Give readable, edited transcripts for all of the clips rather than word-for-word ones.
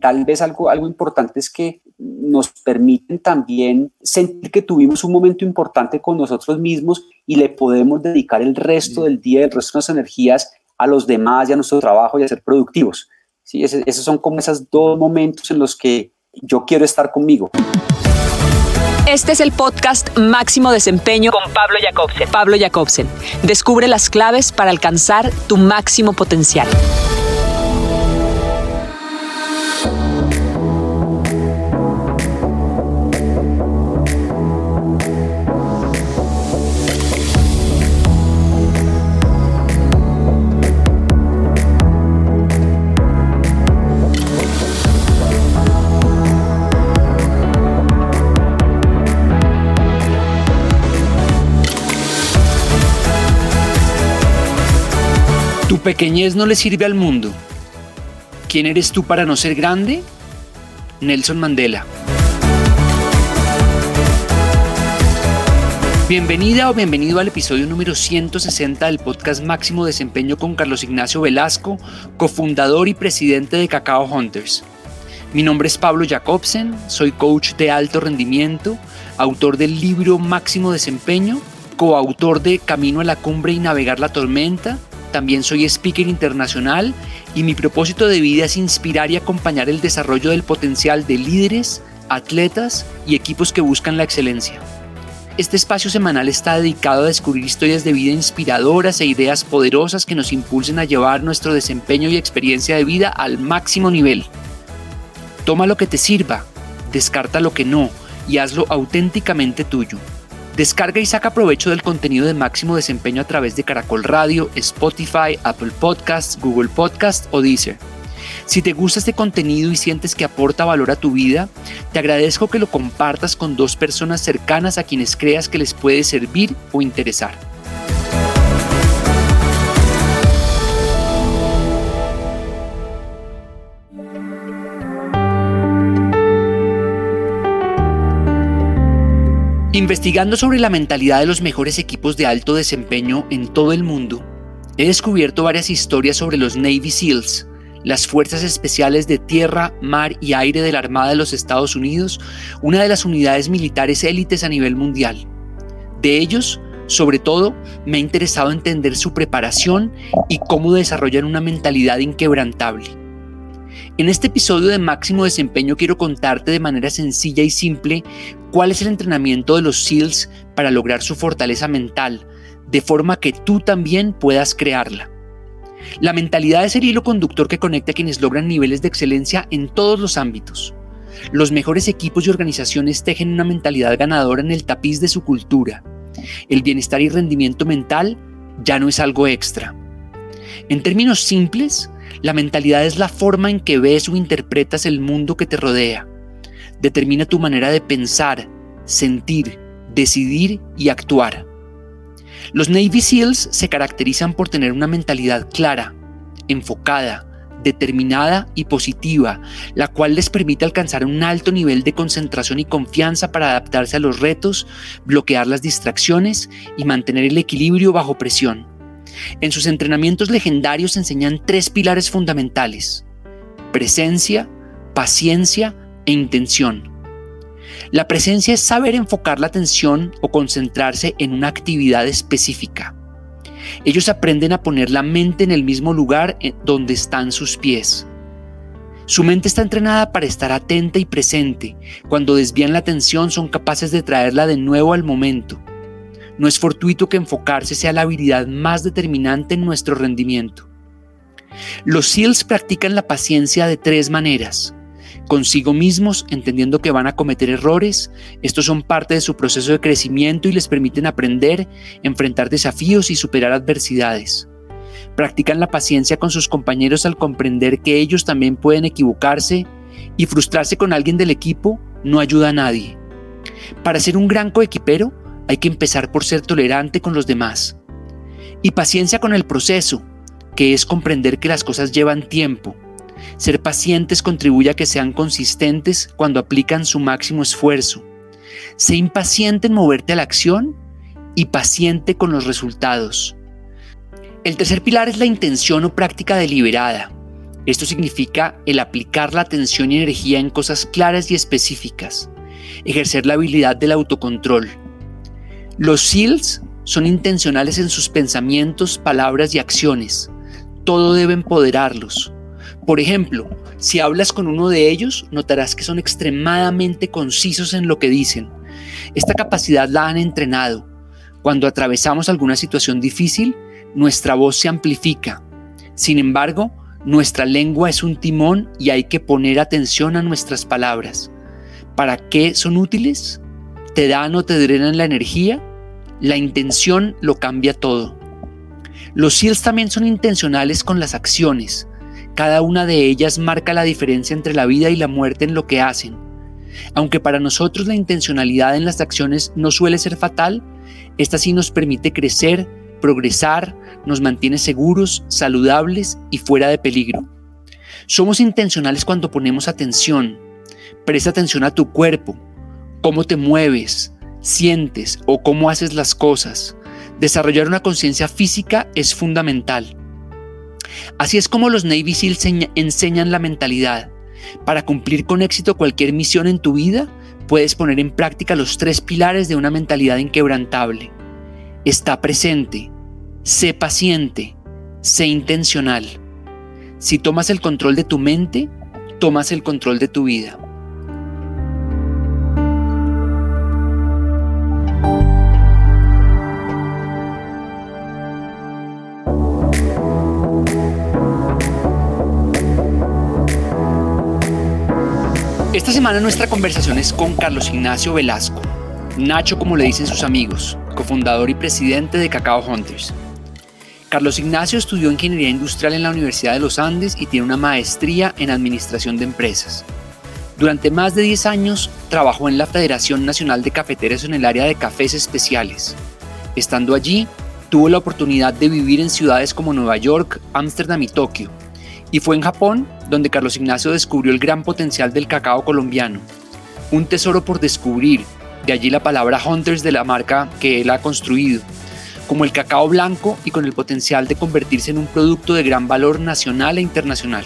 tal vez algo importante es que nos permiten también sentir que tuvimos un momento importante con nosotros mismos y le podemos dedicar el resto del día, el resto de nuestras energías a los demás y a nuestro trabajo y a ser productivos. ¿Sí? Esos son como esos dos momentos en los que yo quiero estar conmigo. Este es el podcast Máximo Desempeño con Pablo Jacobsen. Pablo Jacobsen. Descubre las claves para alcanzar tu máximo potencial. Tu pequeñez no le sirve al mundo. ¿Quién eres tú para no ser grande? Nelson Mandela. Bienvenida o bienvenido al episodio número 160 del podcast Máximo Desempeño con Carlos Ignacio Velasco, cofundador y presidente de Cacao Hunters. Mi nombre es Pablo Jacobsen, soy coach de alto rendimiento, autor del libro Máximo Desempeño, coautor de Camino a la Cumbre y Navegar la Tormenta. También soy speaker internacional y mi propósito de vida es inspirar y acompañar el desarrollo del potencial de líderes, atletas y equipos que buscan la excelencia. Este espacio semanal está dedicado a descubrir historias de vida inspiradoras e ideas poderosas que nos impulsen a llevar nuestro desempeño y experiencia de vida al máximo nivel. Toma lo que te sirva, descarta lo que no y hazlo auténticamente tuyo. Descarga y saca provecho del contenido de Máximo Desempeño a través de Caracol Radio, Spotify, Apple Podcasts, Google Podcasts o Deezer. Si te gusta este contenido y sientes que aporta valor a tu vida, te agradezco que lo compartas con 2 personas cercanas a quienes creas que les puede servir o interesar. Investigando sobre la mentalidad de los mejores equipos de alto desempeño en todo el mundo, he descubierto varias historias sobre los Navy SEALs, las Fuerzas Especiales de Tierra, Mar y Aire de la Armada de los Estados Unidos, una de las unidades militares élites a nivel mundial. De ellos, sobre todo, me ha interesado entender su preparación y cómo desarrollan una mentalidad inquebrantable. En este episodio de Máximo Desempeño quiero contarte de manera sencilla y simple cuál es el entrenamiento de los SEALs para lograr su fortaleza mental, de forma que tú también puedas crearla. La mentalidad es el hilo conductor que conecta a quienes logran niveles de excelencia en todos los ámbitos. Los mejores equipos y organizaciones tejen una mentalidad ganadora en el tapiz de su cultura. El bienestar y rendimiento mental ya no es algo extra. En términos simples, la mentalidad es la forma en que ves o interpretas el mundo que te rodea. Determina tu manera de pensar, sentir, decidir y actuar. Los Navy SEALs se caracterizan por tener una mentalidad clara, enfocada, determinada y positiva, la cual les permite alcanzar un alto nivel de concentración y confianza para adaptarse a los retos, bloquear las distracciones y mantener el equilibrio bajo presión. En sus entrenamientos legendarios enseñan 3 pilares fundamentales: presencia, paciencia e intención. La presencia es saber enfocar la atención o concentrarse en una actividad específica. Ellos aprenden a poner la mente en el mismo lugar donde están sus pies. Su mente está entrenada para estar atenta y presente. Cuando desvían la atención son capaces de traerla de nuevo al momento. No es fortuito que enfocarse sea la habilidad más determinante en nuestro rendimiento. Los SEALs practican la paciencia de 3 maneras: consigo mismos, entendiendo que van a cometer errores. Estos son parte de su proceso de crecimiento y les permiten aprender, enfrentar desafíos y superar adversidades. Practican la paciencia con sus compañeros al comprender que ellos también pueden equivocarse, y frustrarse con alguien del equipo no ayuda a nadie. Para ser un gran coequipero, hay que empezar por ser tolerante con los demás. Y paciencia con el proceso, que es comprender que las cosas llevan tiempo. Ser pacientes contribuye a que sean consistentes cuando aplican su máximo esfuerzo. Sé impaciente en moverte a la acción y paciente con los resultados. El tercer pilar es la intención o práctica deliberada. Esto significa el aplicar la atención y energía en cosas claras y específicas, ejercer la habilidad del autocontrol. Los SEALs son intencionales en sus pensamientos, palabras y acciones. Todo debe empoderarlos. Por ejemplo, si hablas con uno de ellos, notarás que son extremadamente concisos en lo que dicen. Esta capacidad la han entrenado. Cuando atravesamos alguna situación difícil, nuestra voz se amplifica. Sin embargo, nuestra lengua es un timón y hay que poner atención a nuestras palabras. ¿Para qué son útiles? ¿Te dan o te drenan la energía? La intención lo cambia todo. Los SEALs también son intencionales con las acciones. Cada una de ellas marca la diferencia entre la vida y la muerte en lo que hacen. Aunque para nosotros la intencionalidad en las acciones no suele ser fatal, esta sí nos permite crecer, progresar, nos mantiene seguros, saludables y fuera de peligro. Somos intencionales cuando ponemos atención. Presta atención a tu cuerpo, cómo te mueves, sientes o cómo haces las cosas. Desarrollar una conciencia física es fundamental. Así es como los Navy SEALs enseñan la mentalidad. Para cumplir con éxito cualquier misión en tu vida, puedes poner en práctica los 3 pilares de una mentalidad inquebrantable. Está presente, sé paciente, sé intencional. Si tomas el control de tu mente, tomas el control de tu vida. Esta semana nuestra conversación es con Carlos Ignacio Velasco, Nacho como le dicen sus amigos, cofundador y presidente de Cacao Hunters. Carlos Ignacio estudió Ingeniería Industrial en la Universidad de los Andes y tiene una maestría en Administración de Empresas. Durante más de 10 años trabajó en la Federación Nacional de Cafeteros en el área de cafés especiales. Estando allí, tuvo la oportunidad de vivir en ciudades como Nueva York, Ámsterdam y Tokio. Y fue en Japón donde Carlos Ignacio descubrió el gran potencial del cacao colombiano. Un tesoro por descubrir, de allí la palabra Hunters de la marca que él ha construido, como el cacao blanco y con el potencial de convertirse en un producto de gran valor nacional e internacional.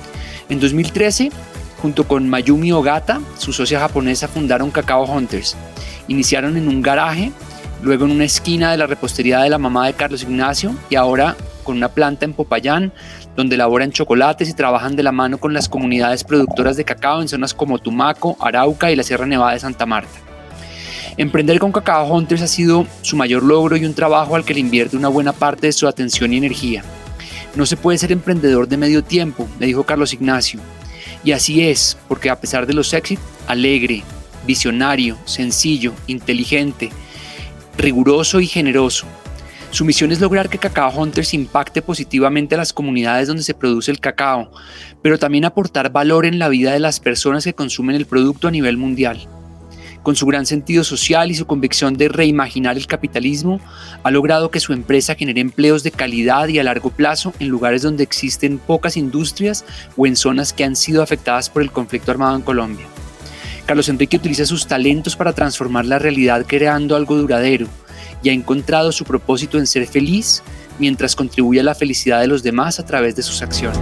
En 2013, junto con Mayumi Ogata, su socia japonesa, fundaron Cacao Hunters. Iniciaron en un garaje, luego en una esquina de la repostería de la mamá de Carlos Ignacio y ahora con una planta en Popayán, donde elaboran chocolates y trabajan de la mano con las comunidades productoras de cacao en zonas como Tumaco, Arauca y la Sierra Nevada de Santa Marta. Emprender con Cacao Hunters ha sido su mayor logro y un trabajo al que le invierte una buena parte de su atención y energía. No se puede ser emprendedor de medio tiempo, le dijo Carlos Ignacio. Y así es, porque a pesar de los éxitos, alegre, visionario, sencillo, inteligente, riguroso y generoso. Su misión es lograr que Cacao Hunters impacte positivamente a las comunidades donde se produce el cacao, pero también aportar valor en la vida de las personas que consumen el producto a nivel mundial. Con su gran sentido social y su convicción de reimaginar el capitalismo, ha logrado que su empresa genere empleos de calidad y a largo plazo en lugares donde existen pocas industrias o en zonas que han sido afectadas por el conflicto armado en Colombia. Carlos Enrique utiliza sus talentos para transformar la realidad creando algo duradero y ha encontrado su propósito en ser feliz mientras contribuye a la felicidad de los demás a través de sus acciones.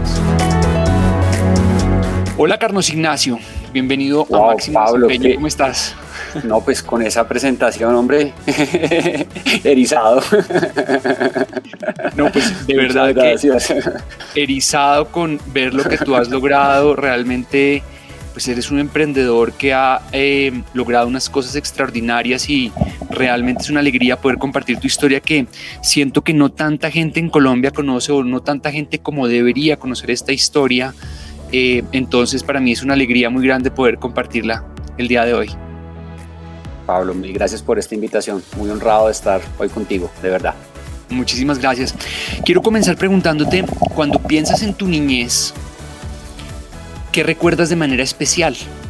Hola Carlos Ignacio, bienvenido a Máximo Desempeño, ¿cómo estás? No, pues con esa presentación, hombre, erizado. No, pues de verdad que erizado con ver lo que tú has logrado, realmente pues eres un emprendedor que ha logrado unas cosas extraordinarias y realmente es una alegría poder compartir tu historia que siento que no tanta gente en Colombia conoce o no tanta gente como debería conocer esta historia. Entonces para mí es una alegría muy grande poder compartirla el día de hoy. Pablo, mil gracias por esta invitación. Muy honrado de estar hoy contigo, de verdad. Muchísimas gracias. Quiero comenzar preguntándote, cuando piensas en tu niñez, ¿qué recuerdas de manera especial?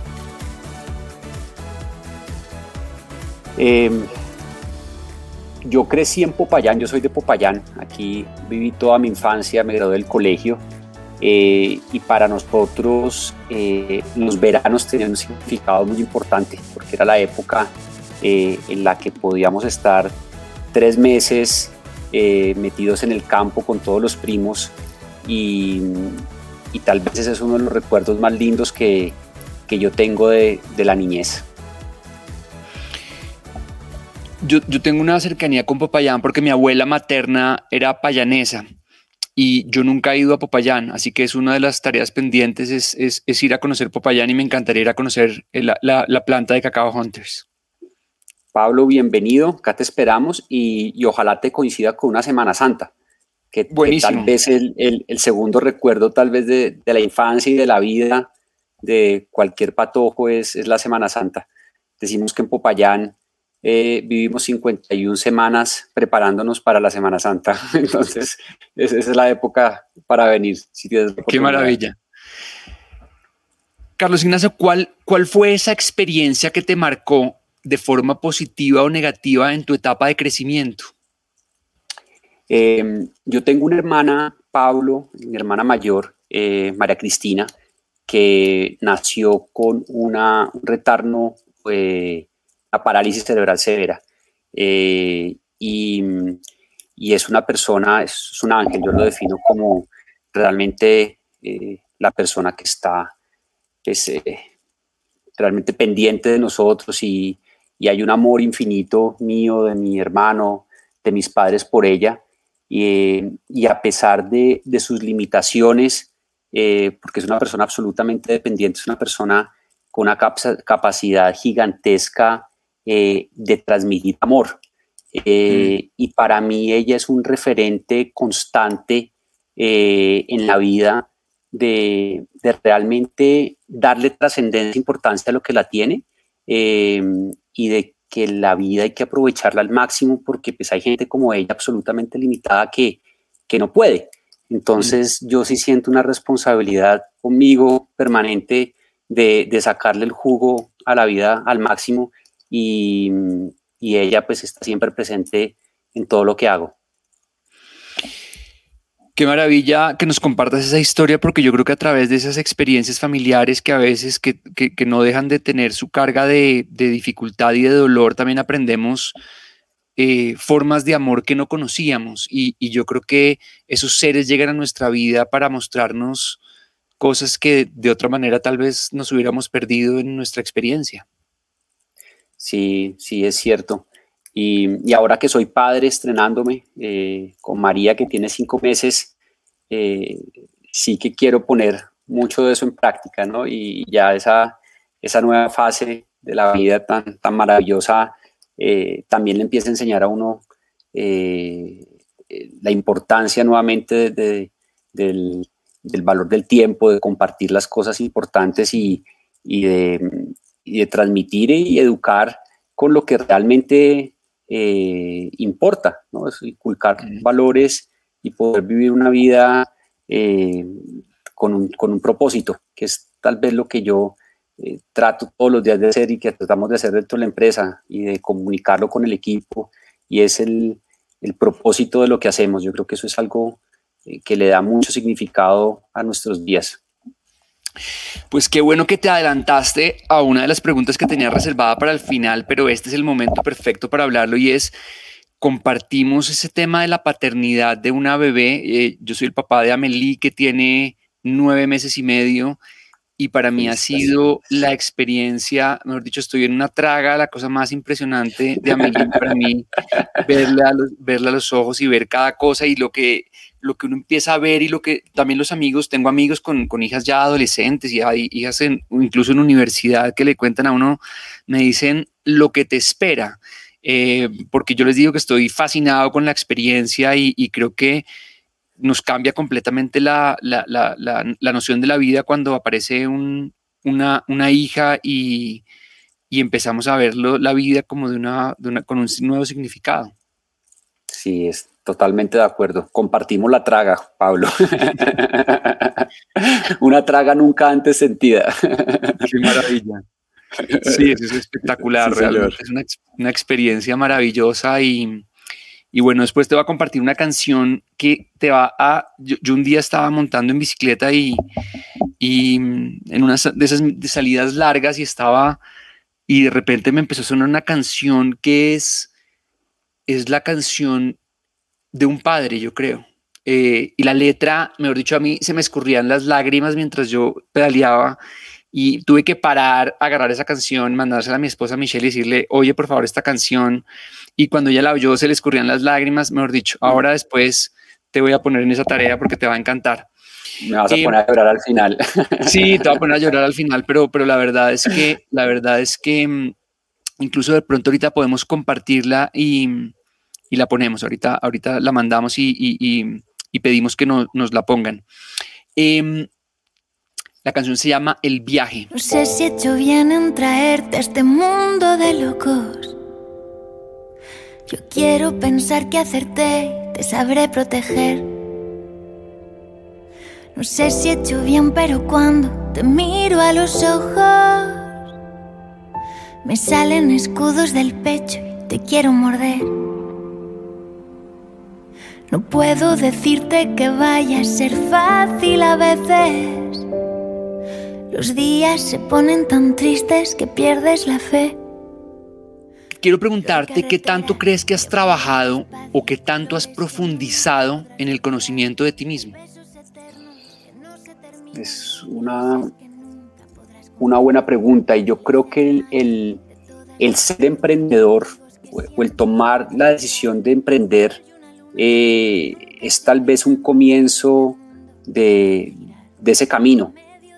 Yo crecí en Popayán, yo soy de Popayán. Aquí viví toda mi infancia, me gradué del colegio. Y para nosotros los veranos tenían un significado muy importante porque era la época en la que podíamos estar 3 meses metidos en el campo con todos los primos y y tal vez ese es uno de los recuerdos más lindos que yo tengo de la niñez. Yo tengo una cercanía con Popayán porque mi abuela materna era payanesa y yo nunca he ido a Popayán, así que es una de las tareas pendientes es ir a conocer Popayán y me encantaría ir a conocer la planta de Cacao Hunters. Pablo, bienvenido, acá te esperamos y ojalá te coincida con una Semana Santa, que tal vez el segundo recuerdo tal vez de la infancia y de la vida de cualquier patojo es la Semana Santa. Decimos que en Popayán vivimos 51 semanas preparándonos para la Semana Santa. Entonces, esa es la época para venir. Si qué maravilla. Carlos Ignacio, ¿cuál fue esa experiencia que te marcó de forma positiva o negativa en tu etapa de crecimiento? Yo tengo una hermana, Pablo, mi hermana mayor, María Cristina, que nació con un retardo, a parálisis cerebral severa, y es una persona, es un ángel. Yo lo defino como realmente la persona que está realmente pendiente de nosotros, y hay un amor infinito mío, de mi hermano, de mis padres por ella, y a pesar de sus limitaciones, porque es una persona absolutamente dependiente, es una persona con una capacidad gigantesca de transmitir amor. Y para mí ella es un referente constante en la vida de realmente darle trascendencia, importancia a lo que la tiene, y de que la vida hay que aprovecharla al máximo, porque pues hay gente como ella absolutamente limitada que no puede. Entonces yo sí siento una responsabilidad conmigo permanente de sacarle el jugo a la vida al máximo, y ella pues está siempre presente en todo lo que hago. Qué maravilla que nos compartas esa historia, porque yo creo que a través de esas experiencias familiares que a veces que no dejan de tener su carga de dificultad y de dolor, también aprendemos formas de amor que no conocíamos, y yo creo que esos seres llegan a nuestra vida para mostrarnos cosas que de otra manera tal vez nos hubiéramos perdido en nuestra experiencia. Sí, es cierto. Y ahora que soy padre, estrenándome con María, que tiene 5 meses, sí que quiero poner mucho de eso en práctica, ¿no? Y ya esa nueva fase de la vida tan maravillosa, también le empieza a enseñar a uno la importancia nuevamente del valor del tiempo, de compartir las cosas importantes, y de transmitir y educar con lo que realmente importa, ¿no? Es inculcar valores y poder vivir una vida con un propósito, que es tal vez lo que yo trato todos los días de hacer, y que tratamos de hacer dentro de la empresa, y de comunicarlo con el equipo, y es el propósito de lo que hacemos. Yo creo que eso es algo que le da mucho significado a nuestros días. Pues qué bueno que te adelantaste a una de las preguntas que tenía reservada para el final, pero este es el momento perfecto para hablarlo, y es: compartimos ese tema de la paternidad de una bebé. Yo soy el papá de Amelie, que tiene 9 meses y medio, y para mí ha sido la experiencia, mejor dicho, estoy en una traga, la cosa más impresionante de Amelie para mí, verla a los ojos y ver cada cosa, y lo que uno empieza a ver, y lo que también los amigos, tengo amigos con hijas ya adolescentes, y hay hijas incluso en universidad, que le cuentan a uno, me dicen lo que te espera, porque yo les digo que estoy fascinado con la experiencia, y creo que nos cambia completamente la noción de la vida cuando aparece una hija, y empezamos a ver la vida como con un nuevo significado. Sí, es totalmente de acuerdo. Compartimos la traga, Pablo. Una traga nunca antes sentida. Qué maravilla. Sí, eso es espectacular, sí, realmente es una experiencia maravillosa, y bueno, después te voy a compartir una canción que te va a... Yo un día estaba montando en bicicleta, y en una de esas salidas largas, y de repente me empezó a sonar una canción que es la canción de un padre, yo creo. y la letra, mejor dicho, a mí se me escurrían las lágrimas mientras yo pedaleaba y tuve que parar, agarrar esa canción, mandársela a mi esposa Michelle y decirle, oye, por favor, esta canción. Y cuando ella la oyó, se le escurrían las lágrimas, mejor dicho. Ahora después te voy a poner en esa tarea porque te va a encantar. Me vas a poner a llorar al final. Sí, te voy a poner a llorar al final, pero la verdad es que incluso de pronto ahorita podemos compartirla y la ponemos. Ahorita la mandamos y pedimos que nos la pongan. La canción se llama El Viaje. No sé si he hecho bien en traerte a este mundo de locos. Yo quiero pensar que acerté, te sabré proteger. No sé si he hecho bien, pero cuando te miro a los ojos me salen escudos del pecho y te quiero morder. No puedo decirte que vaya a ser fácil a veces. Los días se ponen tan tristes que pierdes la fe. Quiero preguntarte qué tanto crees que has trabajado o qué tanto has profundizado en el conocimiento de ti mismo. Es una buena pregunta y yo creo que el ser emprendedor o el tomar la decisión de emprender es tal vez un comienzo de ese camino.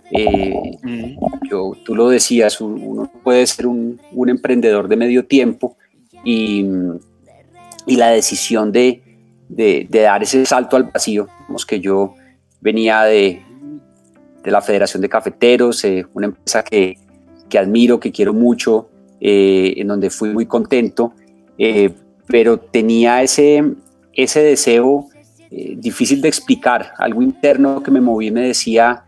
Tú lo decías, uno puede ser un emprendedor de medio tiempo y la decisión de dar ese salto al vacío. Digamos que yo venía de la Federación de Cafeteros, una empresa que admiro, que quiero mucho, en donde fui muy contento, pero tenía ese deseo difícil de explicar, algo interno que me movía y me decía,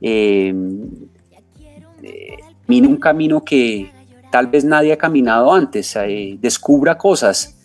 mire un camino que tal vez nadie ha caminado antes, descubra cosas,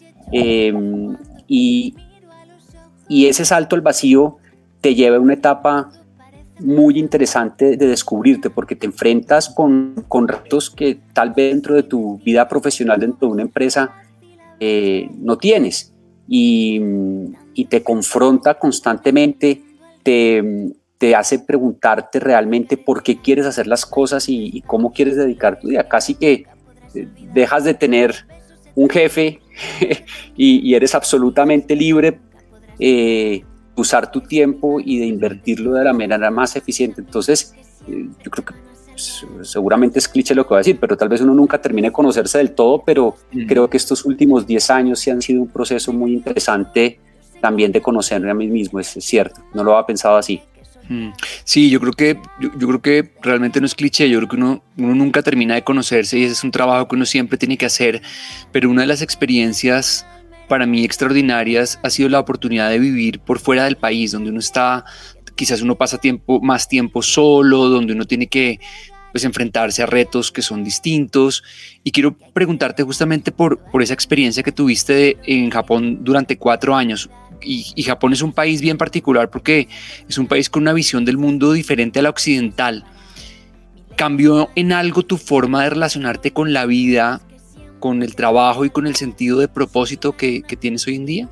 y ese salto al vacío te lleva a una etapa muy interesante de descubrirte, porque te enfrentas con retos que tal vez dentro de tu vida profesional, dentro de una empresa, no tienes, y te confronta constantemente, te hace preguntarte realmente por qué quieres hacer las cosas y cómo quieres dedicar tu vida. Casi que dejas de tener un jefe y eres absolutamente libre de usar tu tiempo y de invertirlo de la manera más eficiente. Entonces, yo creo que seguramente es cliché lo que voy a decir, pero tal vez uno nunca termine de conocerse del todo, pero creo que estos últimos 10 años sí han sido un proceso muy interesante también de conocerme a mí mismo. Es cierto, no lo había pensado así. Sí, yo creo que realmente no es cliché. Yo creo que uno nunca termina de conocerse y ese es un trabajo que uno siempre tiene que hacer, pero una de las experiencias para mí extraordinarias ha sido la oportunidad de vivir por fuera del país, donde uno está, quizás uno pasa más tiempo solo, donde uno tiene que enfrentarse a retos que son distintos. Y quiero preguntarte justamente por esa experiencia que tuviste en Japón durante 4 años. Y Japón es un país bien particular porque es un país con una visión del mundo diferente a la occidental. ¿Cambió en algo tu forma de relacionarte con la vida, con el trabajo y con el sentido de propósito que tienes hoy en día?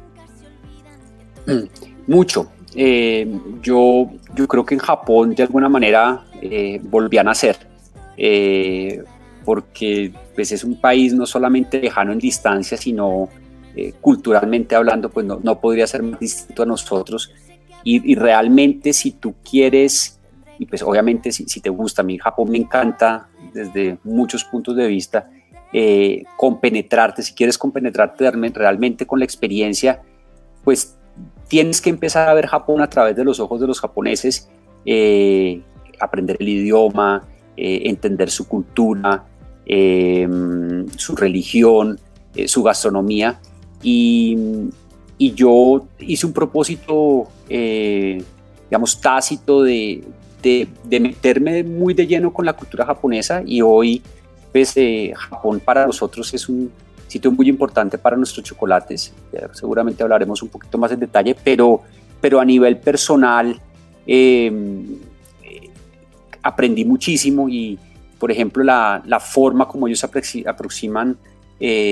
Mucho. Yo creo que en Japón de alguna manera volví a nacer, porque pues, es un país no solamente lejano en distancia, sino culturalmente hablando, pues no podría ser más distinto a nosotros. Y realmente si tú quieres, y pues obviamente si te gusta, a mí Japón me encanta desde muchos puntos de vista, compenetrarte, si quieres compenetrarte realmente con la experiencia, pues tienes que empezar a ver Japón a través de los ojos de los japoneses, aprender el idioma, entender su cultura, su religión, su gastronomía. Y yo hice un propósito, digamos, tácito de meterme muy de lleno con la cultura japonesa, y hoy pues, Japón para nosotros es un sitio muy importante para nuestros chocolates. Seguramente hablaremos un poquito más en detalle, pero a nivel personal aprendí muchísimo, y por ejemplo la forma como ellos aproximan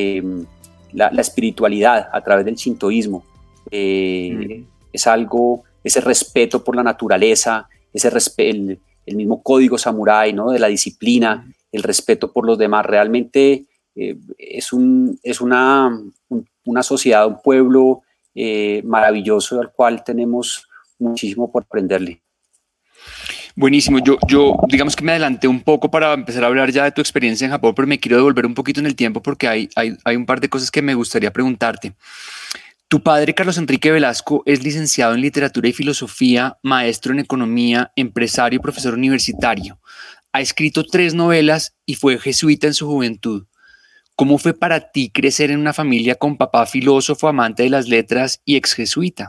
la espiritualidad a través del shintoísmo es algo ese respeto por la naturaleza, el mismo código samurái, ¿no? De la disciplina, el respeto por los demás. Realmente es una sociedad, un pueblo maravilloso al cual tenemos muchísimo por aprenderle. Buenísimo. Yo digamos que me adelanté un poco para empezar a hablar ya de tu experiencia en Japón, pero me quiero devolver un poquito en el tiempo porque hay un par de cosas que me gustaría preguntarte. Tu padre, Carlos Enrique Velasco, es licenciado en Literatura y Filosofía, maestro en Economía, empresario y profesor universitario. Ha escrito 3 novelas y fue jesuita en su juventud. ¿Cómo fue para ti crecer en una familia con papá filósofo, amante de las letras y ex jesuita?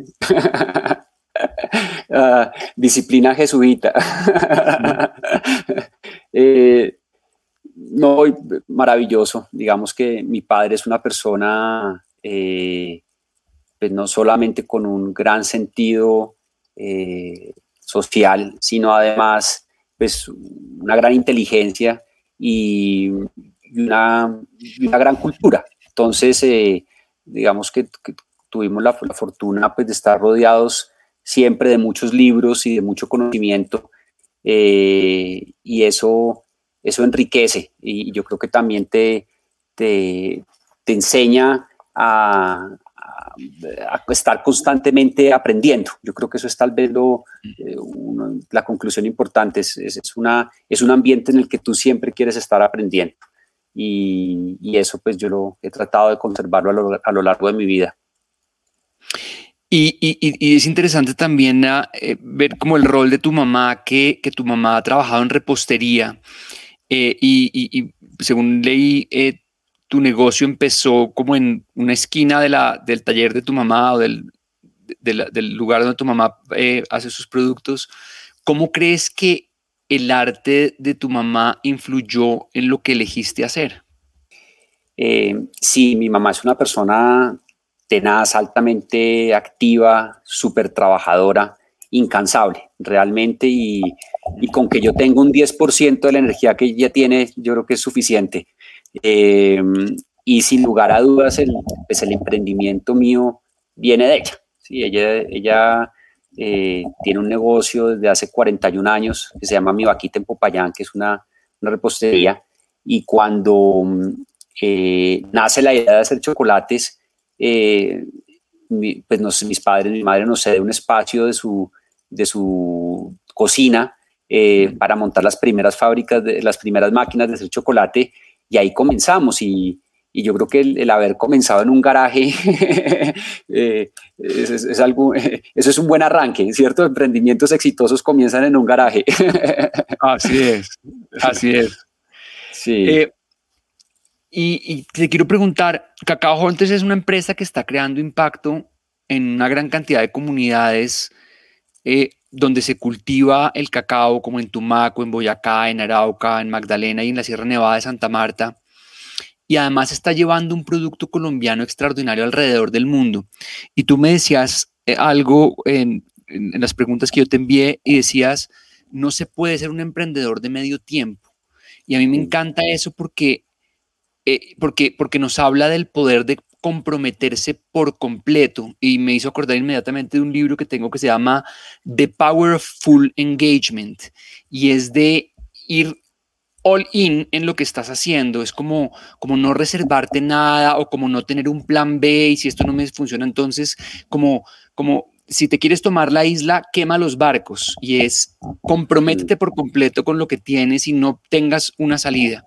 Disciplina jesuita. No, maravilloso. Digamos que mi padre es una persona pues no solamente con un gran sentido social, sino además pues una gran inteligencia y una gran cultura. Entonces, digamos que tuvimos la fortuna pues, de estar rodeados siempre de muchos libros y de mucho conocimiento, y eso enriquece, y yo creo que también te enseña a estar constantemente aprendiendo. Yo creo que eso es tal vez la conclusión importante, es un ambiente en el que tú siempre quieres estar aprendiendo, y eso pues yo lo he tratado de conservarlo a lo largo de mi vida. Y es interesante también ver como el rol de tu mamá, que tu mamá ha trabajado en repostería, y según leí, tu negocio empezó como en una esquina del taller de tu mamá o del lugar donde tu mamá hace sus productos. ¿Cómo crees que el arte de tu mamá influyó en lo que elegiste hacer? Sí, mi mamá es una persona tenaz, altamente activa, súper trabajadora, incansable, realmente, y con que yo tenga un 10% de la energía que ella tiene, yo creo que es suficiente. Y sin lugar a dudas, el emprendimiento mío viene de ella. Sí, ella tiene un negocio desde hace 41 años que se llama Mi Vaquita en Popayán, que es una repostería, y cuando nace la idea de hacer chocolates, pues mis padres, mi madre nos cede un espacio de su cocina para montar las primeras fábricas, las primeras máquinas de hacer chocolate, y ahí comenzamos, y yo creo que el haber comenzado en un garaje es algo, eso es un buen arranque, ¿cierto? Emprendimientos exitosos comienzan en un garaje. Así es. Sí. Y te quiero preguntar, Cacao Hunters es una empresa que está creando impacto en una gran cantidad de comunidades donde se cultiva el cacao, como en Tumaco, en Boyacá, en Arauca, en Magdalena y en la Sierra Nevada de Santa Marta. Y además está llevando un producto colombiano extraordinario alrededor del mundo. Y tú me decías algo en las preguntas que yo te envié, y decías, no se puede ser un emprendedor de medio tiempo. Y a mí me encanta eso porque nos habla del poder de comprometerse por completo, y me hizo acordar inmediatamente de un libro que tengo que se llama The Power of Full Engagement, y es de ir all in en lo que estás haciendo. Es como no reservarte nada, o como no tener un plan B, y si esto no me funciona, entonces como si te quieres tomar la isla, quema los barcos, y es comprométete por completo con lo que tienes y no tengas una salida.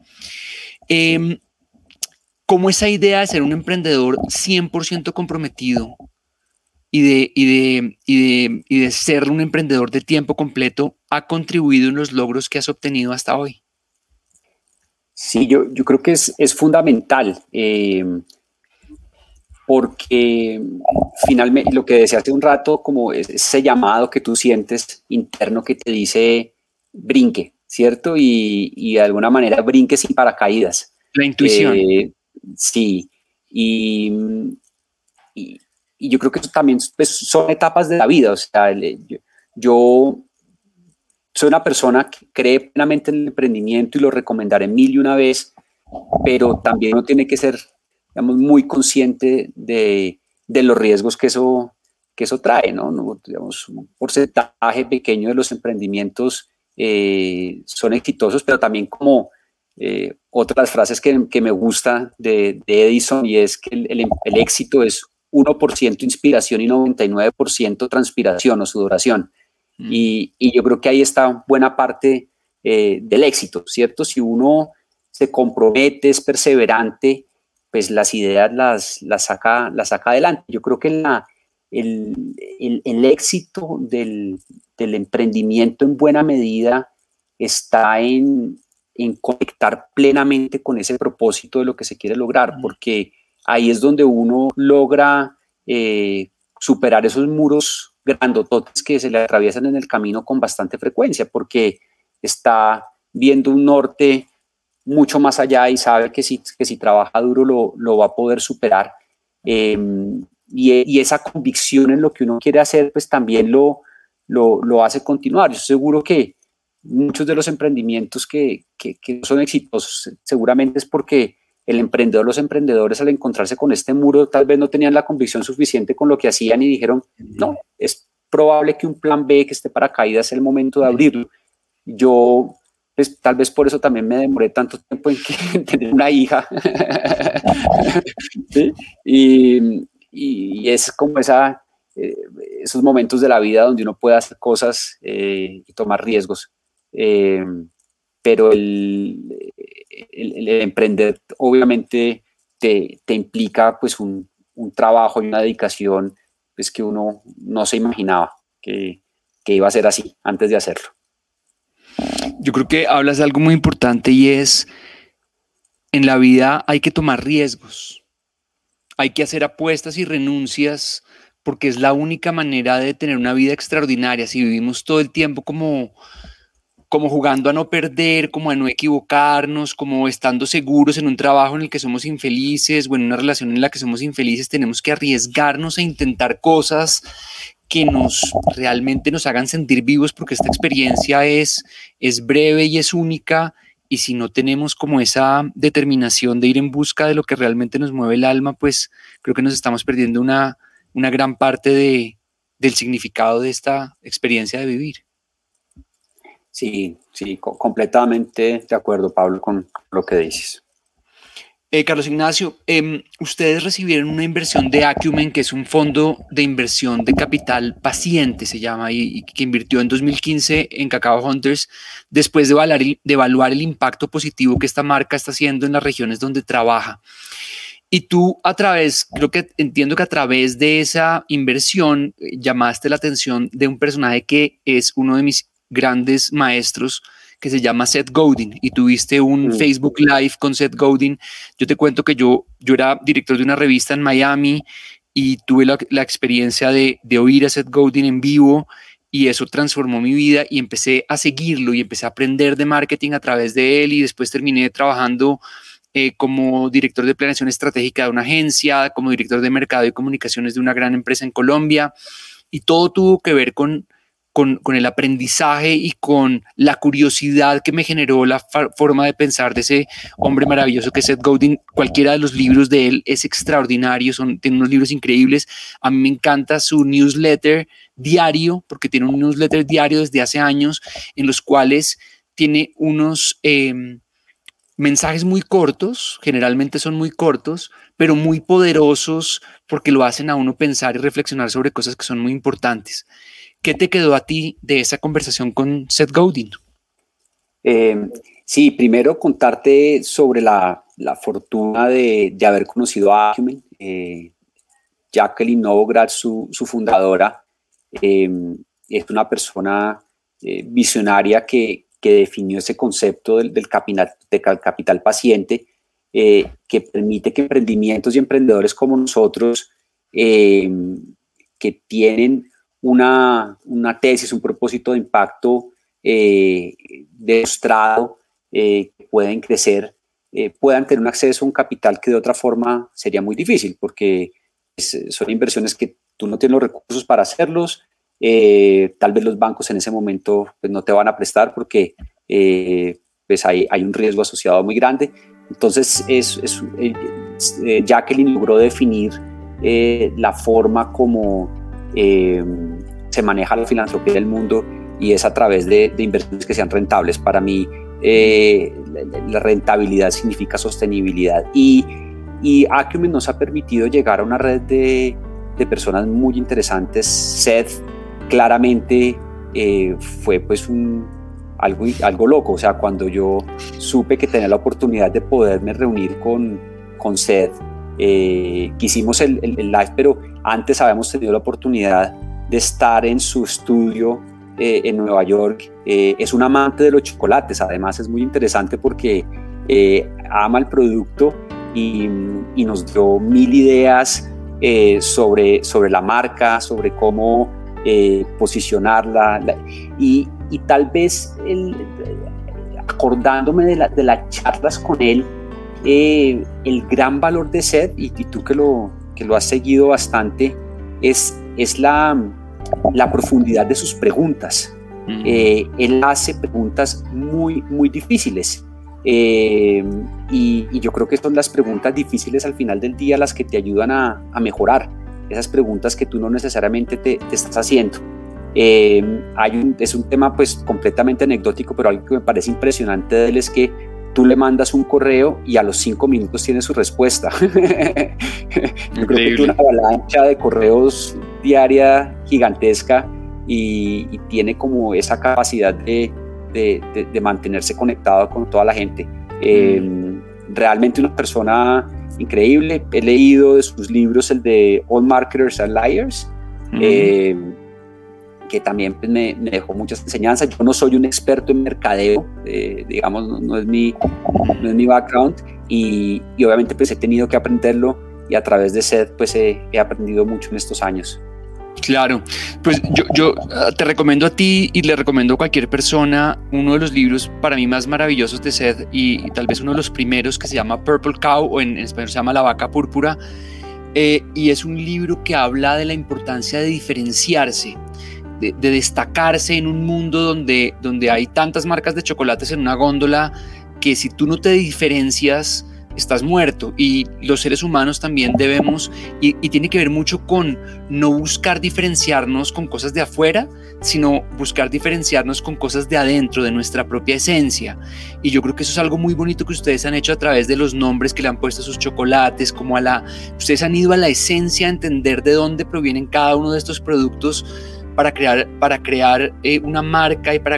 ¿Cómo esa idea de ser un emprendedor 100% comprometido y de ser un emprendedor de tiempo completo ha contribuido en los logros que has obtenido hasta hoy? Sí, yo creo que es fundamental, porque finalmente lo que decía hace un rato, como ese llamado que tú sientes interno que te dice brinque, ¿cierto? Y de alguna manera brinque sin paracaídas. La intuición. Sí, y yo creo que eso también pues, son etapas de la vida. O sea, yo soy una persona que cree plenamente en el emprendimiento y lo recomendaré 1001 vez, pero también uno tiene que ser, digamos, muy consciente de los riesgos que eso eso trae, ¿no? Digamos, un porcentaje pequeño de los emprendimientos son exitosos, pero también como otras frases que me gusta de Edison, y es que el éxito es 1% inspiración y 99% transpiración o sudoración. Y yo creo que ahí está buena parte del éxito, ¿cierto? Si uno se compromete, es perseverante, pues las ideas las saca adelante. Yo creo que el éxito del emprendimiento en buena medida está en conectar plenamente con ese propósito de lo que se quiere lograr, porque ahí es donde uno logra superar esos muros grandototes que se le atraviesan en el camino con bastante frecuencia, porque está viendo un norte mucho más allá y sabe que si trabaja duro lo va a poder superar. Y esa convicción en lo que uno quiere hacer, pues también lo hace continuar. Yo estoy seguro que muchos de los emprendimientos que son exitosos seguramente es porque los emprendedores, al encontrarse con este muro, tal vez no tenían la convicción suficiente con lo que hacían y dijeron, no, es probable que un plan B, que esté paracaídas, es el momento de abrirlo. Yo, pues, tal vez por eso también me demoré tanto tiempo en tener una hija. ¿Sí? Y es como esos momentos de la vida donde uno puede hacer cosas y tomar riesgos. Pero el emprender obviamente te implica pues un trabajo y una dedicación pues, que uno no se imaginaba que iba a ser así antes de hacerlo. Yo creo que hablas de algo muy importante, y es, en la vida hay que tomar riesgos, hay que hacer apuestas y renuncias, porque es la única manera de tener una vida extraordinaria. Si vivimos todo el tiempo como jugando a no perder, como a no equivocarnos, como estando seguros en un trabajo en el que somos infelices o en una relación en la que somos infelices, tenemos que arriesgarnos a intentar cosas que realmente nos hagan sentir vivos, porque esta experiencia es breve y es única, y si no tenemos como esa determinación de ir en busca de lo que realmente nos mueve el alma, pues creo que nos estamos perdiendo una gran parte del significado de esta experiencia de vivir. Sí, completamente de acuerdo, Pablo, con lo que dices. Carlos Ignacio, ustedes recibieron una inversión de Acumen, que es un fondo de inversión de capital paciente, se llama, y que invirtió en 2015 en Cacao Hunters, después de evaluar el impacto positivo que esta marca está haciendo en las regiones donde trabaja. Y tú entiendo que a través de esa inversión llamaste la atención de un personaje que es uno de mis grandes maestros, que se llama Seth Godin, y tuviste un Facebook Live con Seth Godin. Yo te cuento que yo era director de una revista en Miami y tuve la experiencia de oír a Seth Godin en vivo, y eso transformó mi vida, y empecé a seguirlo y empecé a aprender de marketing a través de él, y después terminé trabajando como director de planeación estratégica de una agencia, como director de mercado y comunicaciones de una gran empresa en Colombia, y todo tuvo que ver con el aprendizaje y con la curiosidad que me generó la forma de pensar de ese hombre maravilloso que es Seth Godin. Cualquiera de los libros de él es extraordinario, tiene unos libros increíbles. A mí me encanta su newsletter diario, porque tiene un newsletter diario desde hace años, en los cuales tiene unos mensajes muy cortos, generalmente son muy cortos, pero muy poderosos, porque lo hacen a uno pensar y reflexionar sobre cosas que son muy importantes. ¿Qué te quedó a ti de esa conversación con Seth Godin? Sí, primero contarte sobre la fortuna de haber conocido a Acumen. Jacqueline Novogratz, su fundadora, es una persona visionaria que definió ese concepto del capital paciente, que permite que emprendimientos y emprendedores como nosotros, que tienen una tesis, un propósito de impacto demostrado, pueden crecer, puedan tener un acceso a un capital que de otra forma sería muy difícil, porque son inversiones que tú no tienes los recursos para hacerlos. Tal vez los bancos en ese momento pues, no te van a prestar, porque pues hay un riesgo asociado muy grande. Entonces Jacqueline logró definir la forma como se maneja la filantropía del mundo y es a través de inversiones que sean rentables. Para mí la rentabilidad significa sostenibilidad y Acumen nos ha permitido llegar a una red de personas muy interesantes. Seth claramente fue pues algo loco. O sea, cuando yo supe que tenía la oportunidad de poderme reunir con Seth, que hicimos el live, pero antes habíamos tenido la oportunidad de estar en su estudio en Nueva York. Es un amante de los chocolates, además es muy interesante porque ama el producto y nos dio 1000 ideas sobre la marca, sobre cómo posicionarla y tal vez acordándome de las charlas con él, el gran valor de Seth, y tú que lo has seguido bastante, es la profundidad de sus preguntas. Él hace preguntas muy, muy difíciles y yo creo que son las preguntas difíciles al final del día las que te ayudan a mejorar, esas preguntas que tú no necesariamente te estás haciendo. Es un tema pues completamente anecdótico, pero algo que me parece impresionante de él es que tú le mandas un correo y a los 5 minutos tiene su respuesta. Yo creo que tiene una avalancha de correos diaria gigantesca y tiene como esa capacidad de mantenerse conectado con toda la gente. Realmente una persona increíble. He leído de sus libros el de All Marketers Are Liars, que también pues, me dejó muchas enseñanzas. Yo no soy un experto en mercadeo, digamos, no es mi background y obviamente pues he tenido que aprenderlo y a través de Seth pues he aprendido mucho en estos años. Claro, pues yo te recomiendo a ti y le recomiendo a cualquier persona uno de los libros para mí más maravillosos de Seth y tal vez uno de los primeros, que se llama Purple Cow, o en español se llama La Vaca Púrpura, y es un libro que habla de la importancia de diferenciarse, de destacarse en un mundo donde hay tantas marcas de chocolates en una góndola que si tú no te diferencias estás muerto. Y los seres humanos también debemos, y tiene que ver mucho con no buscar diferenciarnos con cosas de afuera, sino buscar diferenciarnos con cosas de adentro, de nuestra propia esencia. Y yo creo que eso es algo muy bonito que ustedes han hecho a través de los nombres que le han puesto a sus chocolates, como ustedes han ido a la esencia, a entender de dónde provienen cada uno de estos productos para crear una marca y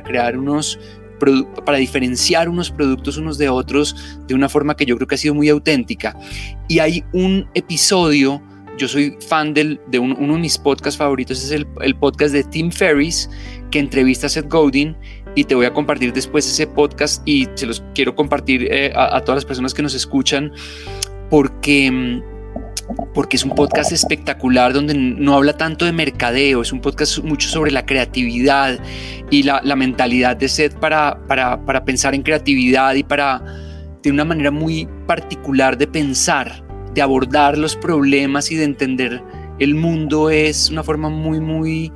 para diferenciar unos productos unos de otros de una forma que yo creo que ha sido muy auténtica. Y hay un episodio, yo soy fan de uno de mis podcasts favoritos, es el podcast de Tim Ferriss, que entrevista a Seth Godin, y te voy a compartir después ese podcast y se los quiero compartir a todas las personas que nos escuchan, porque es un podcast espectacular donde no habla tanto de mercadeo, es un podcast mucho sobre la creatividad y la mentalidad de Seth para pensar en creatividad y de una manera muy particular de pensar, de abordar los problemas y de entender el mundo. Es una forma muy, muy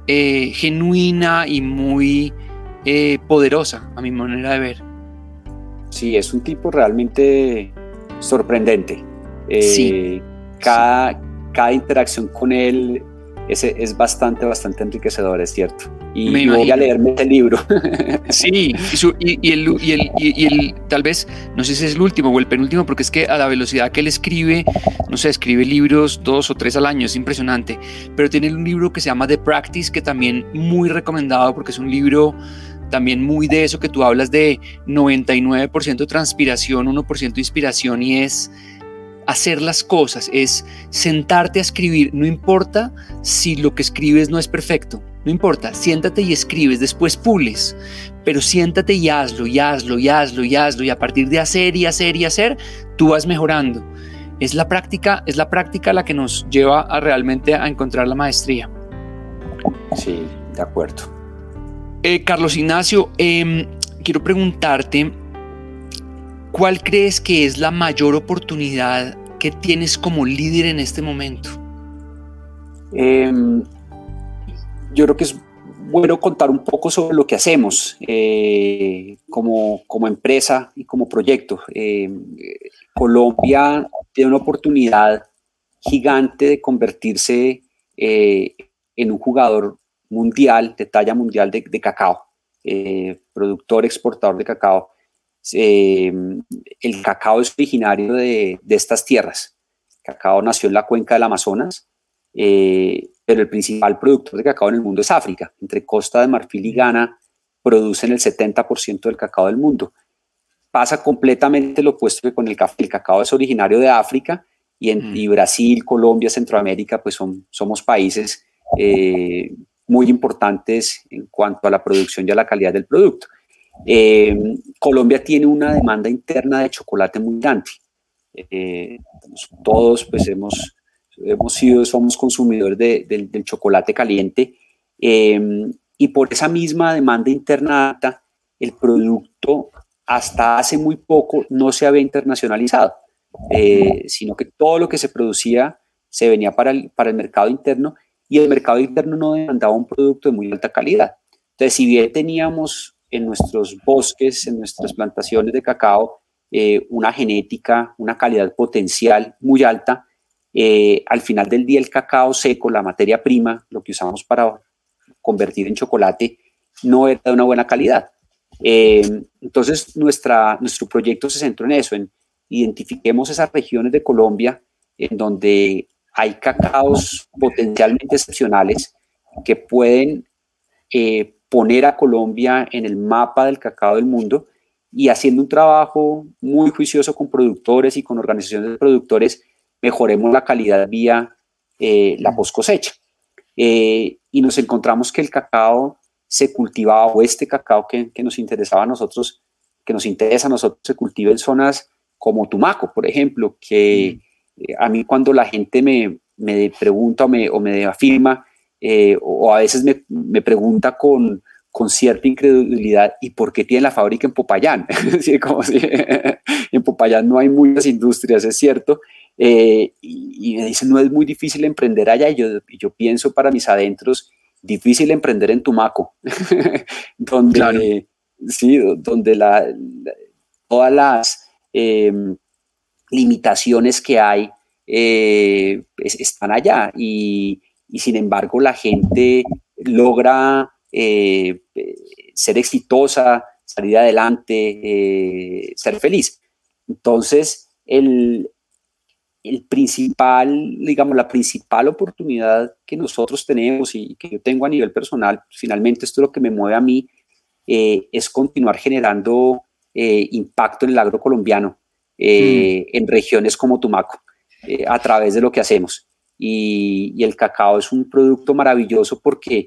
genuina y muy poderosa a mi manera de ver. Sí, es un tipo realmente sorprendente. Sí. Cada interacción con él es bastante enriquecedor, es cierto. Y voy a leerme este libro. Sí, y el tal vez, no sé si es el último o el penúltimo, porque es que a la velocidad que él escribe, no sé, escribe libros 2 o 3 al año, es impresionante. Pero tiene un libro que se llama The Practice, que también muy recomendado, porque es un libro también muy de eso que tú hablas, de 99% transpiración, 1% inspiración, y es hacer las cosas, es sentarte a escribir. No importa si lo que escribes no es perfecto, no importa, siéntate y escribes, después pules, pero siéntate y hazlo, y a partir de hacer y hacer y hacer, tú vas mejorando. Es la práctica la que nos lleva realmente a encontrar la maestría. Sí, de acuerdo. Carlos Ignacio, quiero preguntarte, ¿cuál crees que es la mayor oportunidad que tienes como líder en este momento? Yo creo que es bueno contar un poco sobre lo que hacemos como empresa y como proyecto. Colombia tiene una oportunidad gigante de convertirse en en un jugador mundial, de talla mundial de cacao, productor, exportador de cacao. El cacao es originario de estas tierras. El cacao nació en la cuenca del Amazonas, pero el principal productor de cacao en el mundo es África. Entre Costa de Marfil y Ghana producen el 70% del cacao del mundo. Pasa completamente lo opuesto que con el café. El cacao es originario de África y Brasil, Colombia, Centroamérica, pues somos países muy importantes en cuanto a la producción y a la calidad del producto. Colombia tiene una demanda interna de chocolate muy grande. Todos pues somos consumidores del chocolate caliente, y por esa misma demanda interna alta, el producto hasta hace muy poco no se había internacionalizado, sino que todo lo que se producía se venía para el mercado interno, y el mercado interno no demandaba un producto de muy alta calidad. Entonces, si bien teníamos en nuestros bosques, en nuestras plantaciones de cacao, una genética, una calidad potencial muy alta, al final del día el cacao seco, la materia prima, lo que usamos para convertir en chocolate, no era de una buena calidad. Entonces nuestro proyecto se centró en eso, en identifiquemos esas regiones de Colombia en donde hay cacaos potencialmente excepcionales que pueden poner a Colombia en el mapa del cacao del mundo, y haciendo un trabajo muy juicioso con productores y con organizaciones de productores, mejoremos la calidad vía la post cosecha. Y nos encontramos que el cacao se cultivaba, o este cacao que nos interesaba a nosotros, que nos interesa a nosotros, se cultiva en zonas como Tumaco, por ejemplo, que a mí cuando la gente me pregunta o me afirma, o a veces me pregunta con cierta incredulidad, ¿y por qué tiene la fábrica en Popayán? Sí, como si en Popayán no hay muchas industrias, es cierto, y me dicen, no es muy difícil emprender allá, y yo pienso para mis adentros, difícil emprender en Tumaco, donde, claro, sí, donde todas las limitaciones que hay están allá, y sin embargo la gente logra ser exitosa, salir adelante, ser feliz. Entonces, la principal oportunidad que nosotros tenemos y que yo tengo a nivel personal, finalmente esto es lo que me mueve a mí, es continuar generando impacto en el agro colombiano, en regiones como Tumaco, a través de lo que hacemos. Y el cacao es un producto maravilloso porque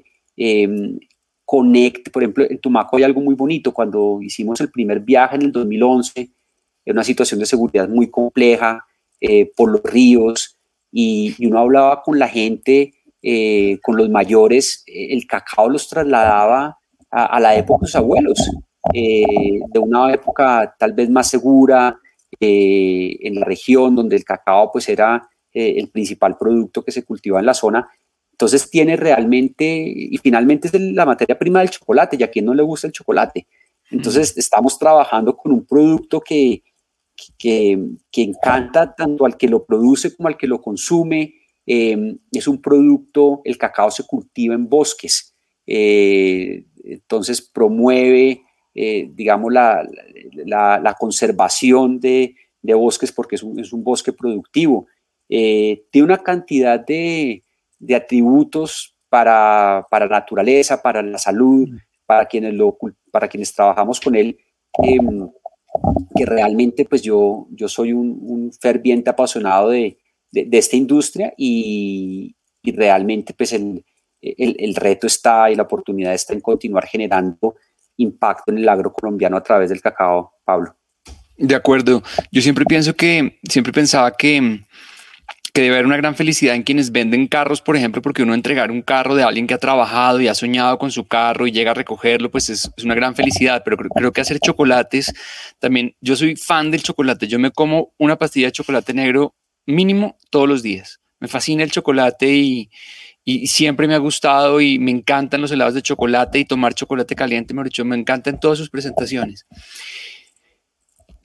por ejemplo, en Tumaco hay algo muy bonito. Cuando hicimos el primer viaje en el 2011, era una situación de seguridad muy compleja, por los ríos, y uno hablaba con la gente, con los mayores, el cacao los trasladaba a la época de sus abuelos, de una época tal vez más segura, en la región donde el cacao pues era el principal producto que se cultiva en la zona. Entonces tiene realmente, y finalmente es la materia prima del chocolate, y a quien no le gusta el chocolate. Entonces estamos trabajando con un producto que encanta tanto al que lo produce como al que lo consume. Es un producto, el cacao se cultiva en bosques, entonces promueve, digamos, la conservación de bosques, porque es un bosque productivo. Tiene una cantidad de atributos para la naturaleza, para la salud, para quienes trabajamos con él, que realmente pues yo soy un ferviente apasionado de esta industria, y realmente pues el reto está, y la oportunidad está en continuar generando impacto en el agro colombiano a través del cacao, Pablo. De acuerdo. Yo siempre pensaba que debe haber una gran felicidad en quienes venden carros, por ejemplo, porque uno entregar un carro de alguien que ha trabajado y ha soñado con su carro y llega a recogerlo, pues es una gran felicidad. Pero creo que hacer chocolates también, yo soy fan del chocolate. Yo me como una pastilla de chocolate negro mínimo todos los días. Me fascina el chocolate y siempre me ha gustado, y me encantan los helados de chocolate, y tomar chocolate caliente, mejor dicho, me encanta en todas sus presentaciones.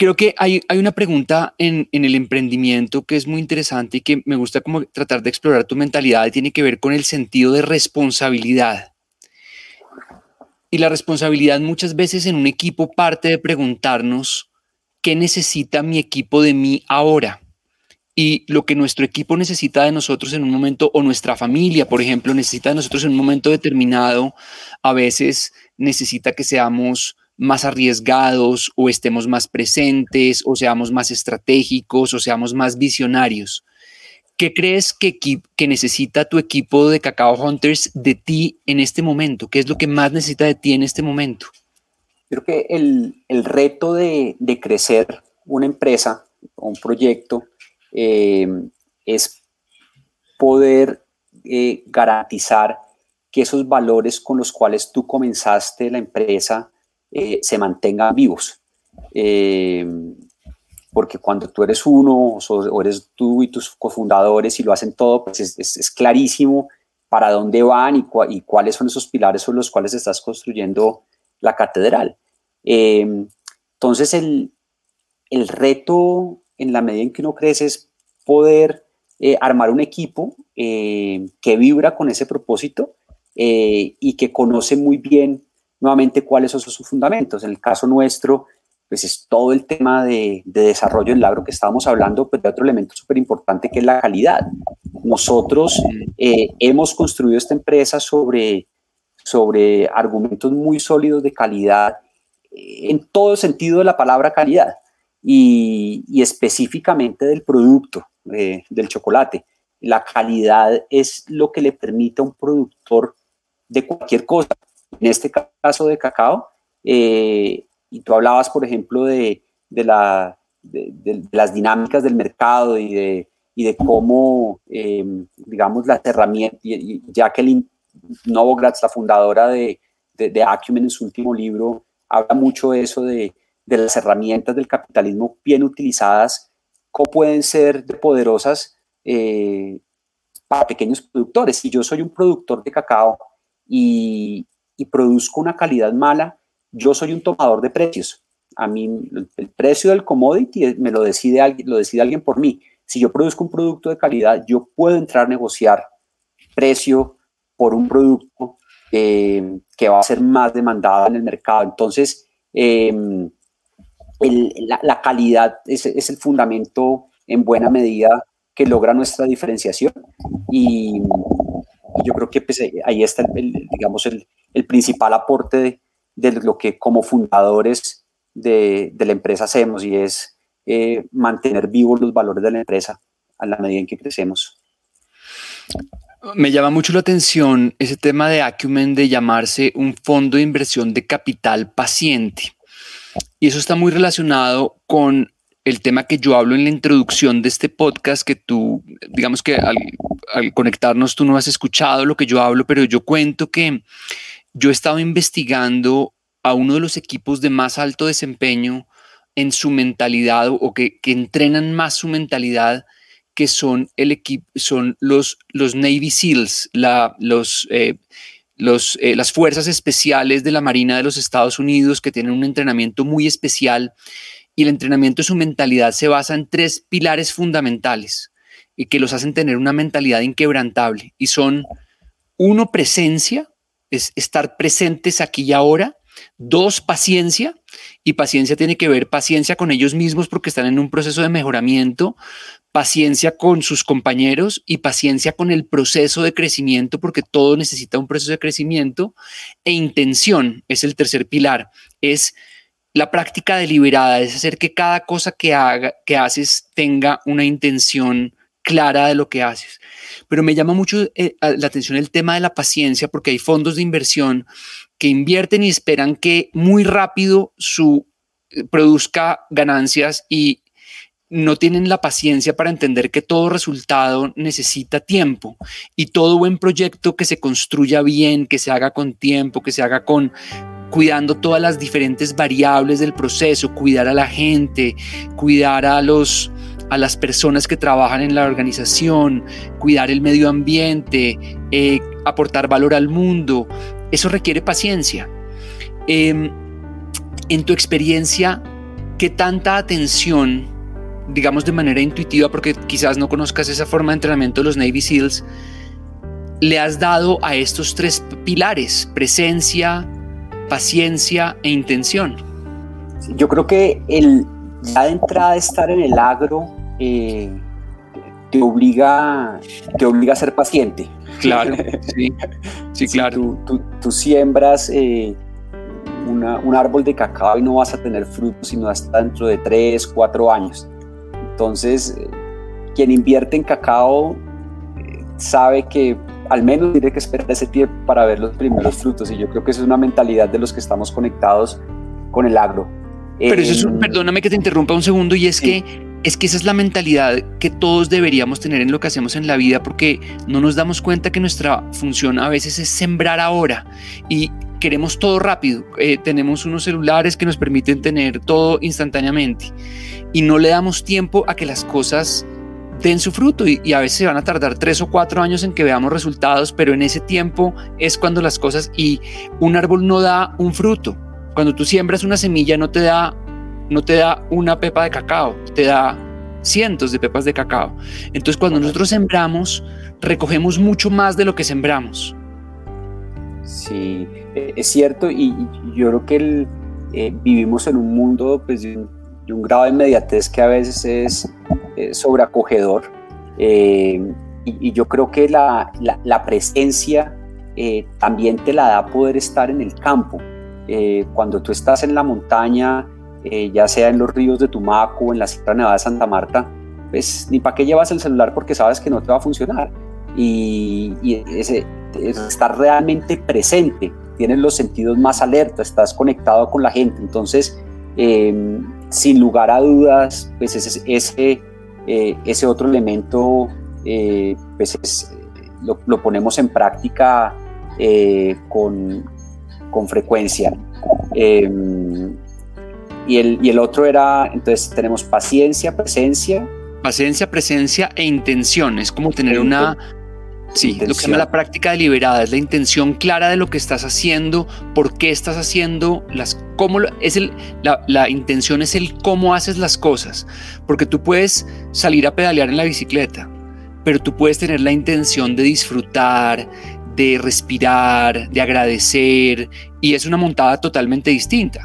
Creo que hay una pregunta en el emprendimiento que es muy interesante y que me gusta como tratar de explorar tu mentalidad, y tiene que ver con el sentido de responsabilidad. Y la responsabilidad muchas veces en un equipo parte de preguntarnos qué necesita mi equipo de mí ahora. Y lo que nuestro equipo necesita de nosotros en un momento, o nuestra familia, por ejemplo, necesita de nosotros en un momento determinado, a veces necesita que seamos más arriesgados, o estemos más presentes, o seamos más estratégicos, o seamos más visionarios. ¿Qué crees que necesita tu equipo de Cacao Hunters de ti en este momento? ¿Qué es lo que más necesita de ti en este momento? Creo que el reto de crecer una empresa o un proyecto es poder garantizar que esos valores con los cuales tú comenzaste la empresa se mantengan vivos. Porque cuando tú eres uno, o eres tú y tus cofundadores y lo hacen todo, pues es clarísimo para dónde van y cuáles son esos pilares sobre los cuales estás construyendo la catedral. Entonces el reto, en la medida en que uno crece, es poder armar un equipo que vibra con ese propósito y que conoce muy bien nuevamente cuáles son sus fundamentos. En el caso nuestro, pues es todo el tema de desarrollo del agro que estábamos hablando, pero hay otro elemento súper importante que es la calidad. Nosotros hemos construido esta empresa sobre argumentos muy sólidos de calidad, en todo sentido de la palabra calidad, y específicamente del producto, del chocolate. La calidad es lo que le permite a un productor de cualquier cosa, en este caso de cacao, y tú hablabas, por ejemplo, de las dinámicas del mercado y de cómo, digamos, las herramientas, y Jacqueline Novogratz, la fundadora de Acumen, en su último libro, habla mucho de eso, de las herramientas del capitalismo bien utilizadas, cómo pueden ser poderosas para pequeños productores. Si yo soy un productor de cacao y produzco una calidad mala, yo soy un tomador de precios. A mí el precio del commodity me lo decide alguien por mí. Si yo produzco un producto de calidad, yo puedo entrar a negociar precio por un producto que va a ser más demandado en el mercado. Entonces, la calidad es el fundamento en buena medida que logra nuestra diferenciación, y yo creo que pues, ahí está digamos el principal aporte de lo que como fundadores de la empresa hacemos, y es mantener vivos los valores de la empresa a la medida en que crecemos. Me llama mucho la atención ese tema de Acumen, de llamarse un fondo de inversión de capital paciente. Y eso está muy relacionado con el tema que yo hablo en la introducción de este podcast, que tú, digamos que al conectarnos tú no has escuchado lo que yo hablo, pero yo cuento que yo he estado investigando a uno de los equipos de más alto desempeño en su mentalidad, o que entrenan más su mentalidad, que son los Navy SEALs, las fuerzas especiales de la Marina de los Estados Unidos, que tienen un entrenamiento muy especial, y el entrenamiento de su mentalidad se basa en 3 pilares fundamentales y que los hacen tener una mentalidad inquebrantable, y son: 1, presencia, es estar presentes aquí y ahora; 2, paciencia, y paciencia tiene que ver paciencia con ellos mismos porque están en un proceso de mejoramiento, paciencia con sus compañeros y paciencia con el proceso de crecimiento, porque todo necesita un proceso de crecimiento; e intención es el 3er pilar, es la práctica deliberada, es hacer que cada cosa que haces tenga una intención clara de lo que haces. Pero me llama mucho la atención el tema de la paciencia, porque hay fondos de inversión que invierten y esperan que muy rápido produzca ganancias, y no tienen la paciencia para entender que todo resultado necesita tiempo, y todo buen proyecto que se construya bien, que se haga con tiempo, que se haga cuidando todas las diferentes variables del proceso, cuidar a la gente, cuidar a las personas que trabajan en la organización, cuidar el medio ambiente, aportar valor al mundo. Eso requiere paciencia. En tu experiencia, ¿qué tanta atención, digamos de manera intuitiva, porque quizás no conozcas esa forma de entrenamiento de los Navy SEALs, le has dado a estos 3 pilares: presencia, paciencia e intención? Yo creo que ya de entrada estar en el agro te obliga a ser paciente. Claro, sí, claro. Tú siembras un árbol de cacao y no vas a tener frutos sino hasta dentro de 3, 4 años. Entonces, quien invierte en cacao sabe que al menos tiene que esperar ese tiempo para ver los primeros frutos, y yo creo que esa es una mentalidad de los que estamos conectados con el agro. Pero eso perdóname que te interrumpa un segundo, y es que esa es la mentalidad que todos deberíamos tener en lo que hacemos en la vida, porque no nos damos cuenta que nuestra función a veces es sembrar ahora y queremos todo rápido. Tenemos unos celulares que nos permiten tener todo instantáneamente y no le damos tiempo a que las cosas den su fruto, y a veces van a tardar 3 o 4 años en que veamos resultados, pero en ese tiempo es cuando las cosas, y un árbol no da un fruto. Cuando tú siembras una semilla no te da una pepa de cacao, te da cientos de pepas de cacao. Entonces cuando nosotros sembramos, recogemos mucho más de lo que sembramos. Sí, es cierto, y yo creo que vivimos en un mundo pues, de un grado de inmediatez que a veces es sobreacogedor, y yo creo que la presencia también te la da poder estar en el campo. Cuando tú estás en la montaña, ya sea en los ríos de Tumaco o en la Sierra Nevada de Santa Marta, pues ni para qué llevas el celular porque sabes que no te va a funcionar, y estar realmente presente, tienes los sentidos más alerta, estás conectado con la gente. Entonces sin lugar a dudas, pues ese otro elemento pues lo ponemos en práctica con frecuencia. Y el otro era, entonces tenemos paciencia, presencia e intención. Es como tener lo que se llama la práctica deliberada, es la intención clara de lo que estás haciendo, por qué estás haciendo la intención es el cómo haces las cosas, porque tú puedes salir a pedalear en la bicicleta, pero tú puedes tener la intención de disfrutar, de respirar, de agradecer, y es una montada totalmente distinta.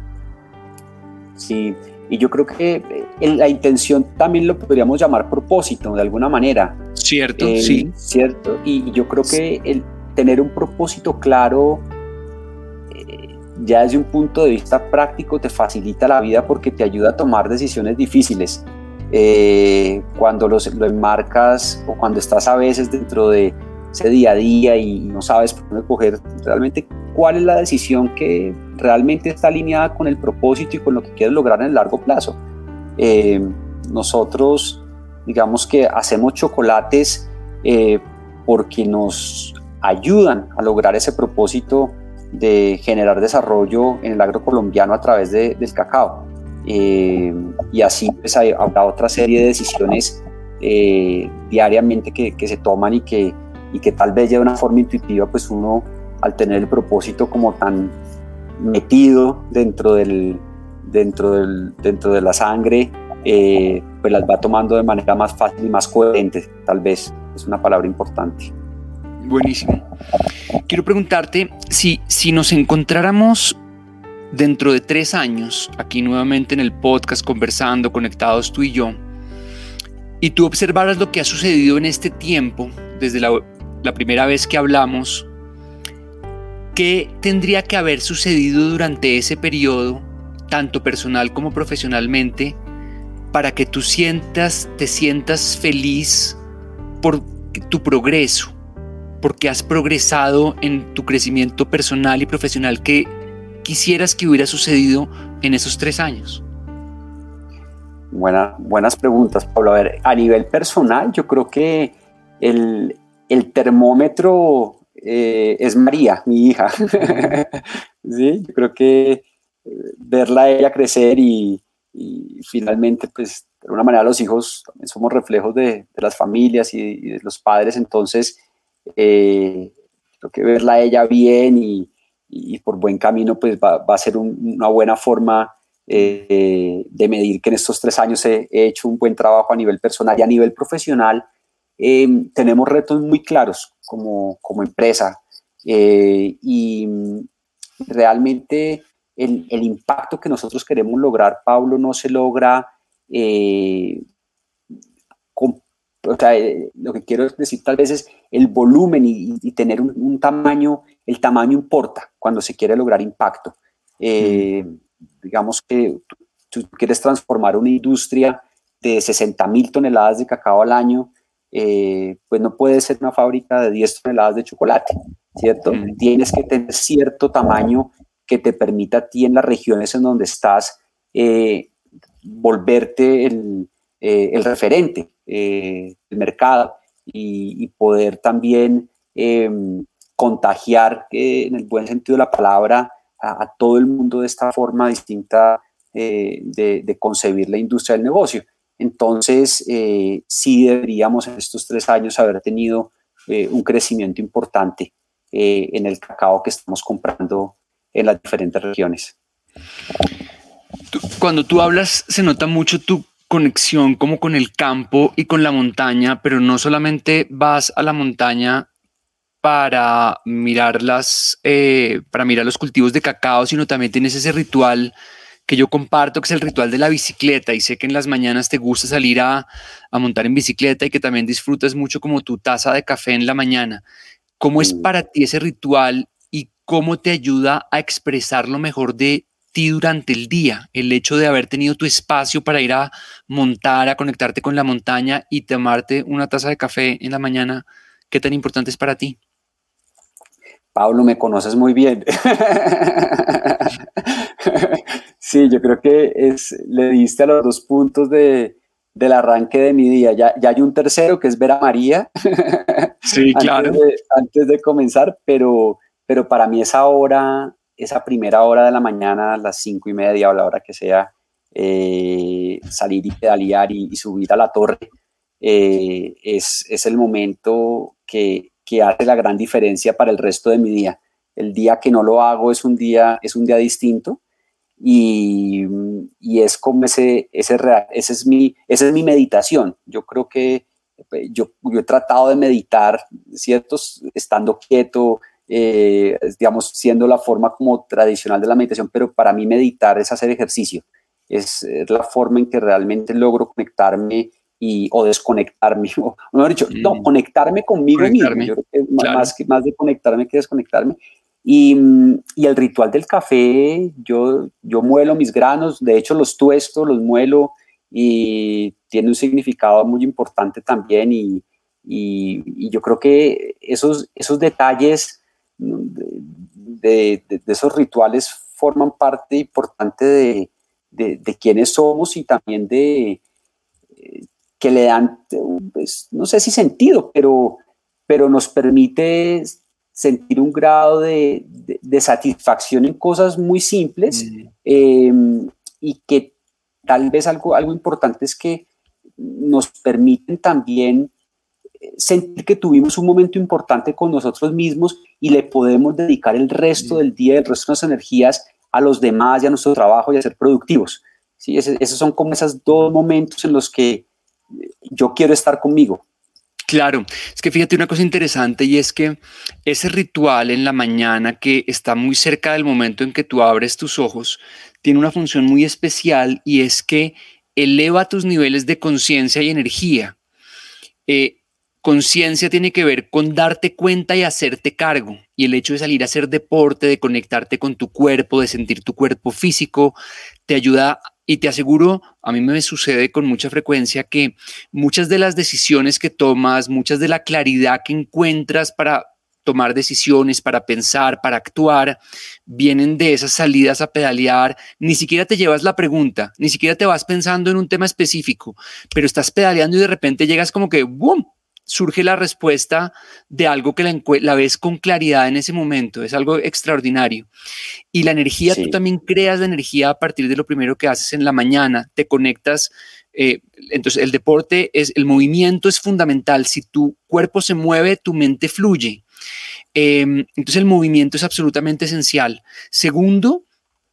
Sí, y yo creo que la intención también lo podríamos llamar propósito de alguna manera. Cierto, sí. Cierto, y yo creo que el tener un propósito claro ya desde un punto de vista práctico te facilita la vida porque te ayuda a tomar decisiones difíciles. Cuando lo enmarcas o cuando estás a veces dentro de ese día a día y no sabes por dónde coger realmente cuál es la decisión que realmente está alineada con el propósito y con lo que quieres lograr en el largo plazo. Nosotros, digamos que hacemos chocolates porque nos ayudan a lograr ese propósito de generar desarrollo en el agro colombiano a través del cacao. Y así pues habrá otra serie de decisiones diariamente que se toman y que tal vez ya de una forma intuitiva pues uno, al tener el propósito como tan metido dentro de la sangre, pues las va tomando de manera más fácil y más coherente. Tal vez es una palabra importante. Buenísimo. Quiero preguntarte si nos encontráramos dentro de 3 años aquí nuevamente en el podcast conversando, conectados tú y yo, y tú observaras lo que ha sucedido en este tiempo desde la primera vez que hablamos, ¿qué tendría que haber sucedido durante ese periodo, tanto personal como profesionalmente, para que tú te sientas feliz por tu progreso, porque has progresado en tu crecimiento personal y profesional, que quisieras que hubiera sucedido en esos 3 años? Buenas preguntas, Pablo. A ver, a nivel personal, yo creo que el termómetro es María, mi hija. ¿Sí? Yo creo que verla a ella crecer y finalmente, pues, de alguna manera los hijos también somos reflejos de las familias y de los padres. Entonces, creo que verla a ella bien y por buen camino, pues va a ser una buena forma de medir que en estos 3 años he hecho un buen trabajo a nivel personal y a nivel profesional. Tenemos retos muy claros como empresa y realmente el impacto que nosotros queremos lograr, Pablo, no se logra o sea, lo que quiero decir tal vez es el volumen y tener un tamaño. El tamaño importa cuando se quiere lograr impacto. Digamos que tú quieres transformar una industria de 60,000 toneladas de cacao al año, pues no puede ser una fábrica de 10 toneladas de chocolate, ¿cierto? Tienes que tener cierto tamaño que te permita a ti en las regiones en donde estás volverte el referente del mercado y poder también contagiar en el buen sentido de la palabra a todo el mundo de esta forma distinta de concebir la industria del negocio. Entonces, sí deberíamos en estos 3 años haber tenido un crecimiento importante en el cacao que estamos comprando en las diferentes regiones. Cuando tú hablas, se nota mucho tu conexión como con el campo y con la montaña, pero no solamente vas a la montaña para mirar los cultivos de cacao, sino también tienes ese ritual que yo comparto, que es el ritual de la bicicleta, y sé que en las mañanas te gusta salir a montar en bicicleta y que también disfrutas mucho como tu taza de café en la mañana. ¿Cómo es para ti ese ritual y cómo te ayuda a expresar lo mejor de ti durante el día? El hecho de haber tenido tu espacio para ir a montar, a conectarte con la montaña y tomarte una taza de café en la mañana, ¿qué tan importante es para ti? Pablo, me conoces muy bien. Sí, yo creo que le diste a los 2 puntos del arranque de mi día. Ya hay un tercero, que es ver a María. Sí, claro. Antes de comenzar, pero para mí esa primera hora de la mañana, a las 5:30 o la hora que sea, salir y pedalear y subir a la torre, es el momento que hace la gran diferencia para el resto de mi día. El día que no lo hago es un día distinto y es como esa es mi meditación. Yo creo que yo he tratado de meditar, ¿cierto? Estando quieto, digamos, siendo la forma como tradicional de la meditación, pero para mí meditar es hacer ejercicio. Es la forma en que realmente logro conectarme o desconectarme, o mejor dicho, conectarme conmigo mismo. Yo creo que claro. más de conectarme que desconectarme. Y el ritual del café, yo muelo mis granos, de hecho los tuesto, los muelo, y tiene un significado muy importante también, y yo creo que esos detalles de esos rituales forman parte importante de quiénes somos y también que le dan, pues, no sé si sentido, pero nos permite sentir un grado de satisfacción en cosas muy simples, y que tal vez algo importante es que nos permiten también sentir que tuvimos un momento importante con nosotros mismos y le podemos dedicar el resto del día, el resto de nuestras energías a los demás y a nuestro trabajo y a ser productivos. ¿Sí? Esos son como esos 2 momentos en los que yo quiero estar conmigo. Claro, es que fíjate una cosa interesante, y es que ese ritual en la mañana, que está muy cerca del momento en que tú abres tus ojos, tiene una función muy especial, y es que eleva tus niveles de conciencia y energía. Conciencia tiene que ver con darte cuenta y hacerte cargo, y el hecho de salir a hacer deporte, de conectarte con tu cuerpo, de sentir tu cuerpo físico, te ayuda. Y te aseguro, a mí me sucede con mucha frecuencia que muchas de las decisiones que tomas, muchas de la claridad que encuentras para tomar decisiones, para pensar, para actuar, vienen de esas salidas a pedalear. Ni siquiera te llevas la pregunta, ni siquiera te vas pensando en un tema específico, pero estás pedaleando y de repente llegas como que ¡boom! Surge la respuesta de algo que la ves con claridad en ese momento. Es algo extraordinario. Y la energía, sí. Tú también creas la energía a partir de lo primero que haces en la mañana. Te conectas. Entonces, el movimiento es fundamental. Si tu cuerpo se mueve, tu mente fluye. Entonces, el movimiento es absolutamente esencial. Segundo,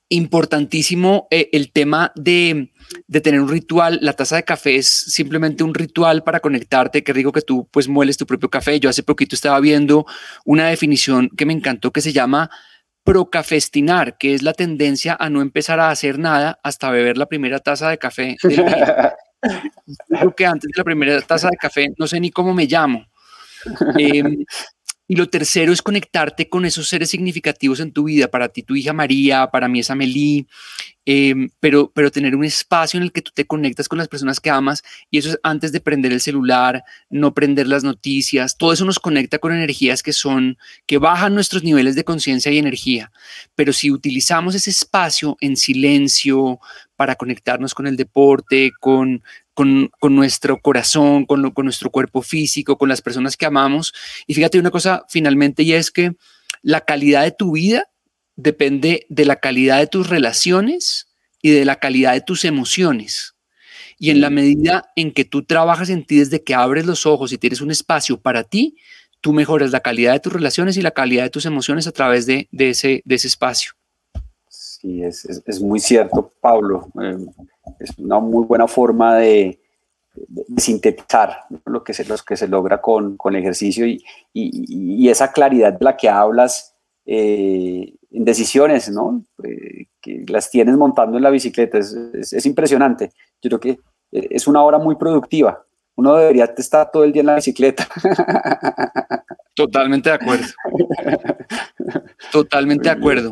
Importantísimo el tema de tener un ritual. La taza de café es simplemente un ritual para conectarte. Qué rico que tú pues mueles tu propio café. Yo hace poquito estaba viendo una definición que me encantó que se llama procafestinar, que es la tendencia a no empezar a hacer nada hasta beber la primera taza de café del día. Creo que antes de la primera taza de café no sé ni cómo me llamo. Y lo tercero es conectarte con esos seres significativos en tu vida. Para ti, tu hija María, para mí es Amelie, pero tener un espacio en el que tú te conectas con las personas que amas, y eso es antes de prender el celular, no prender las noticias. Todo eso nos conecta con energías que bajan nuestros niveles de conciencia y energía. Pero si utilizamos ese espacio en silencio para conectarnos con el deporte, con nuestro corazón, con nuestro cuerpo físico, con las personas que amamos. Y fíjate una cosa finalmente, y es que la calidad de tu vida depende de la calidad de tus relaciones y de la calidad de tus emociones. Y en la medida en que tú trabajas en ti desde que abres los ojos y tienes un espacio para ti, tú mejoras la calidad de tus relaciones y la calidad de tus emociones a través de ese espacio. Sí, es muy cierto, Pablo. Es una muy buena forma de sintetizar lo que se logra con el ejercicio y esa claridad de la que hablas en decisiones, ¿no? Que las tienes montando en la bicicleta. Es impresionante. Yo creo que es una hora muy productiva. Uno debería estar todo el día en la bicicleta. Totalmente de acuerdo. Totalmente de acuerdo.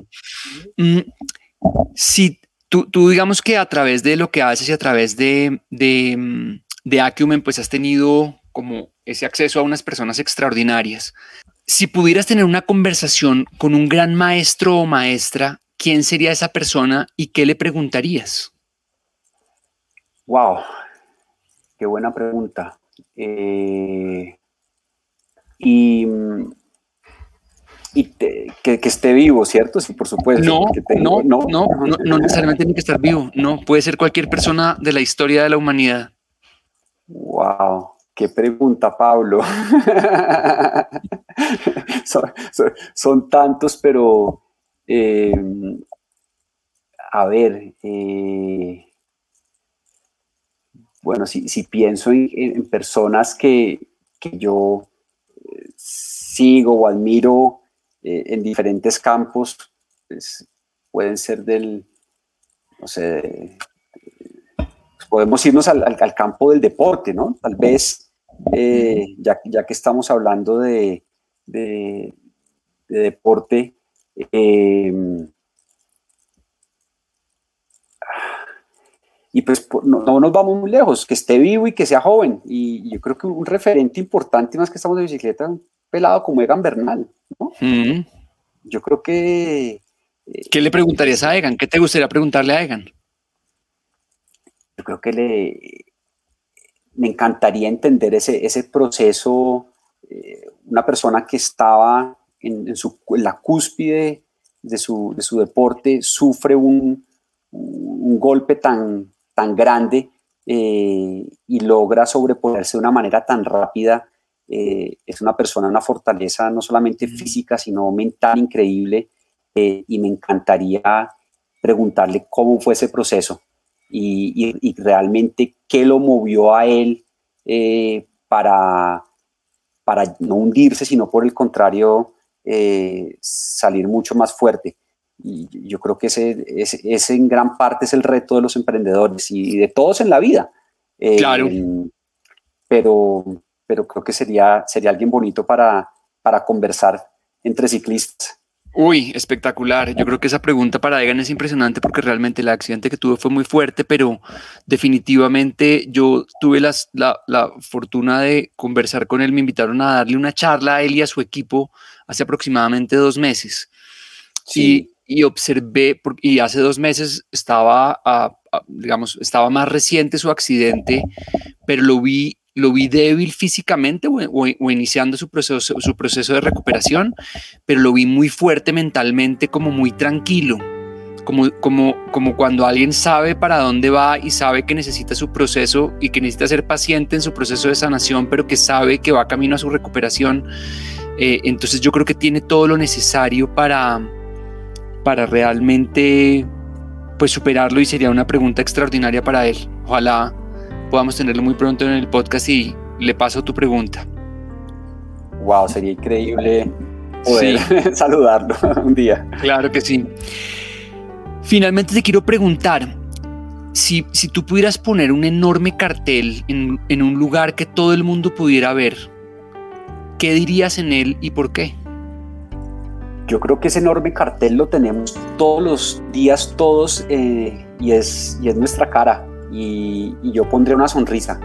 Si tú digamos que a través de lo que haces y a través de Acumen, pues has tenido como ese acceso a unas personas extraordinarias. Si pudieras tener una conversación con un gran maestro o maestra, ¿quién sería esa persona y qué le preguntarías? Wow, qué buena pregunta. Que esté vivo, ¿cierto? Sí, por supuesto. No necesariamente tiene que estar vivo. No, puede ser cualquier persona de la historia de la humanidad. Wow, qué pregunta, Pablo. son tantos, pero a ver, bueno, si pienso en personas que yo sigo o admiro en diferentes campos, pues, pueden ser no sé, podemos irnos al campo del deporte, ¿no? Tal vez, ya que estamos hablando de deporte, y pues no nos vamos muy lejos, que esté vivo y que sea joven. Y yo creo que un referente importante, más que estamos de bicicleta, un pelado como Egan Bernal, ¿no? Yo creo que... ¿Qué le preguntarías a Egan? ¿Qué te gustaría preguntarle a Egan? Yo creo que me encantaría entender ese proceso. Una persona que estaba en la cúspide de su deporte, sufre un golpe tan grande y logra sobreponerse de una manera tan rápida. Es una persona, una fortaleza no solamente física, sino mental increíble, y me encantaría preguntarle cómo fue ese proceso y realmente qué lo movió a él para no hundirse, sino por el contrario salir mucho más fuerte. Y yo creo que ese en gran parte es el reto de los emprendedores y de todos en la vida. Claro. Pero creo que sería alguien bonito para conversar entre ciclistas. Uy, espectacular. Yo creo que esa pregunta para Egan es impresionante porque realmente el accidente que tuve fue muy fuerte, pero definitivamente yo tuve la fortuna de conversar con él. Me invitaron a darle una charla a él y a su equipo hace aproximadamente 2 meses. Sí. Y observé, y hace 2 meses estaba más reciente su accidente, pero lo vi débil físicamente o iniciando su proceso de recuperación, pero lo vi muy fuerte mentalmente, como muy tranquilo, como cuando alguien sabe para dónde va y sabe que necesita su proceso y que necesita ser paciente en su proceso de sanación, pero que sabe que va camino a su recuperación. Entonces yo creo que tiene todo lo necesario para realmente pues superarlo, y sería una pregunta extraordinaria para él. Ojalá podamos tenerlo muy pronto en el podcast y le paso tu pregunta. Wow, sería increíble poder saludarlo un día. Claro que sí. Finalmente te quiero preguntar, si tú pudieras poner un enorme cartel en un lugar que todo el mundo pudiera ver, ¿qué dirías en él y por qué? Yo creo que ese enorme cartel lo tenemos todos los días, y es nuestra cara, y yo pondré una sonrisa.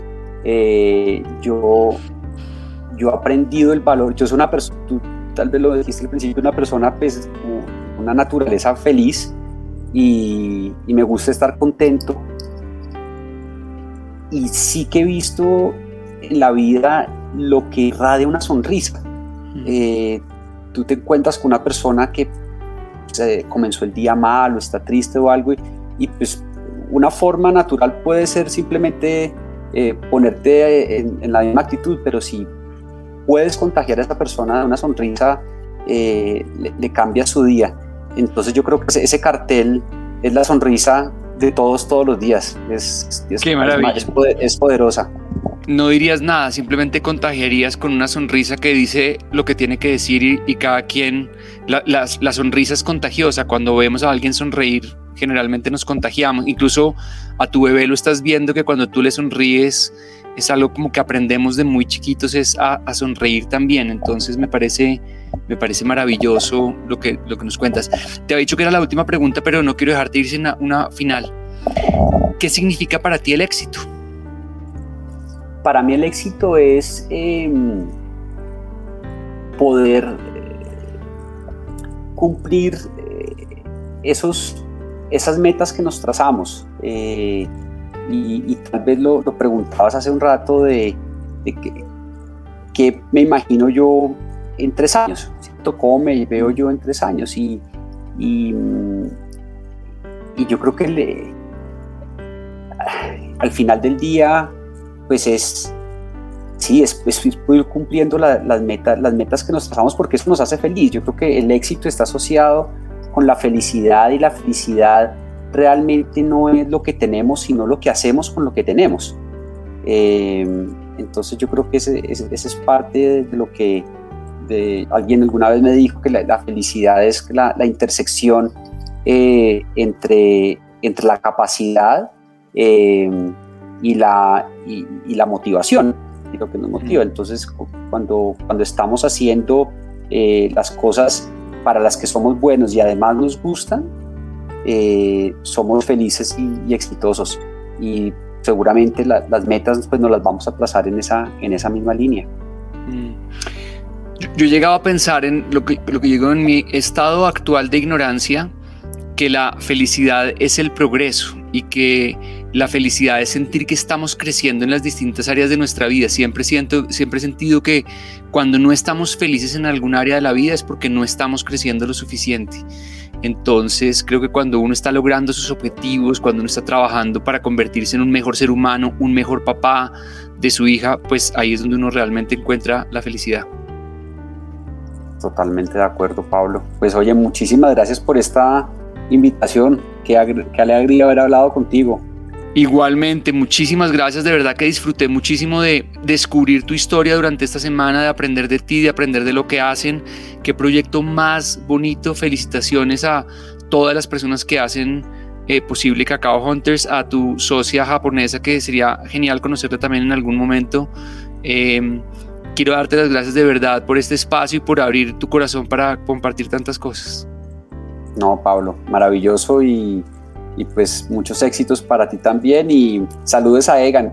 Yo he aprendido el valor. Yo soy una persona, tú tal vez lo dijiste al principio, una persona pues con una naturaleza feliz, y me gusta estar contento, y sí que he visto en la vida lo que irradia una sonrisa. Tú te encuentras con una persona que comenzó el día mal o está triste o algo, y pues una forma natural puede ser simplemente ponerte en la misma actitud, pero si puedes contagiar a esa persona de una sonrisa, le cambia su día. Entonces yo creo que ese cartel es la sonrisa de todos los días. ¡Qué maravilla! Es poderosa. No dirías nada, simplemente contagiarías con una sonrisa que dice lo que tiene que decir, y cada quien, la sonrisa es contagiosa. Cuando vemos a alguien sonreír, generalmente nos contagiamos. Incluso a tu bebé lo estás viendo, que cuando tú le sonríes es algo como que aprendemos de muy chiquitos, es a sonreír también. Entonces me parece maravilloso lo que nos cuentas. Te había dicho que era la última pregunta, pero no quiero dejarte ir sin una final. ¿Qué significa para ti el éxito? Para mí el éxito es poder cumplir esas metas que nos trazamos. Y tal vez lo preguntabas hace un rato de que me imagino yo en 3 años, ¿cierto? ¿Cómo me veo yo en 3 años? Y yo creo que al final del día, pues es ir cumpliendo las metas que nos trazamos, porque eso nos hace feliz. Yo creo que el éxito está asociado con la felicidad, y la felicidad realmente no es lo que tenemos, sino lo que hacemos con lo que tenemos. Entonces yo creo que ese es parte de lo que alguien alguna vez me dijo, que la felicidad es la intersección entre la capacidad y la motivación, y lo que nos motiva. Entonces cuando estamos haciendo las cosas para las que somos buenos y además nos gustan, somos felices y exitosos, y seguramente las metas pues nos las vamos a trazar en esa misma línea. Yo llegaba a pensar en lo que digo en mi estado actual de ignorancia, que la felicidad es el progreso, y que la felicidad es sentir que estamos creciendo en las distintas áreas de nuestra vida. Siempre he sentido que cuando no estamos felices en algún área de la vida es porque no estamos creciendo lo suficiente. Entonces creo que cuando uno está logrando sus objetivos, cuando uno está trabajando para convertirse en un mejor ser humano, un mejor papá de su hija, pues ahí es donde uno realmente encuentra la felicidad. Totalmente de acuerdo, Pablo. Pues oye, muchísimas gracias por esta invitación. Qué alegría haber hablado contigo. Igualmente, muchísimas gracias. De verdad que disfruté muchísimo de descubrir tu historia durante esta semana, de aprender de ti, de aprender de lo que hacen. Qué proyecto más bonito. Felicitaciones a todas las personas que hacen posible Cacao Hunters, a tu socia japonesa, que sería genial conocerla también en algún momento. Quiero darte las gracias de verdad por este espacio y por abrir tu corazón para compartir tantas cosas. No, Pablo, maravilloso, y pues muchos éxitos para ti también, y saludos a Egan.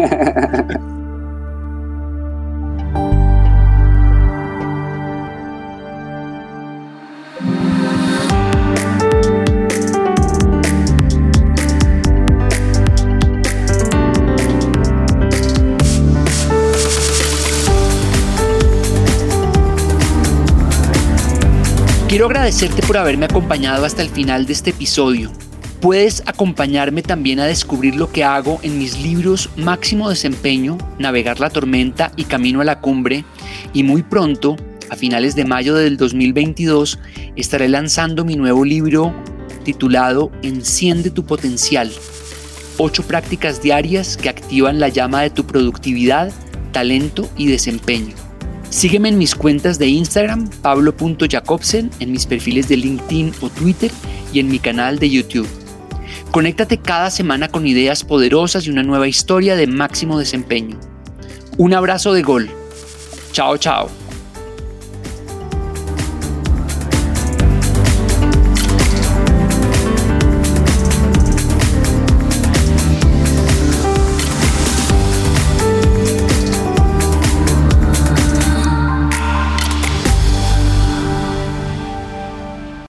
Quiero agradecerte por haberme acompañado hasta el final de este episodio. Puedes acompañarme también a descubrir lo que hago en mis libros Máximo Desempeño, Navegar la Tormenta y Camino a la Cumbre, y muy pronto, a finales de mayo del 2022, estaré lanzando mi nuevo libro titulado Enciende tu potencial. 8 prácticas diarias que activan la llama de tu productividad, talento y desempeño. Sígueme en mis cuentas de Instagram, pablo.jacobsen, en mis perfiles de LinkedIn o Twitter y en mi canal de YouTube. Conéctate cada semana con ideas poderosas y una nueva historia de máximo desempeño. Un abrazo de gol. Chao, chao.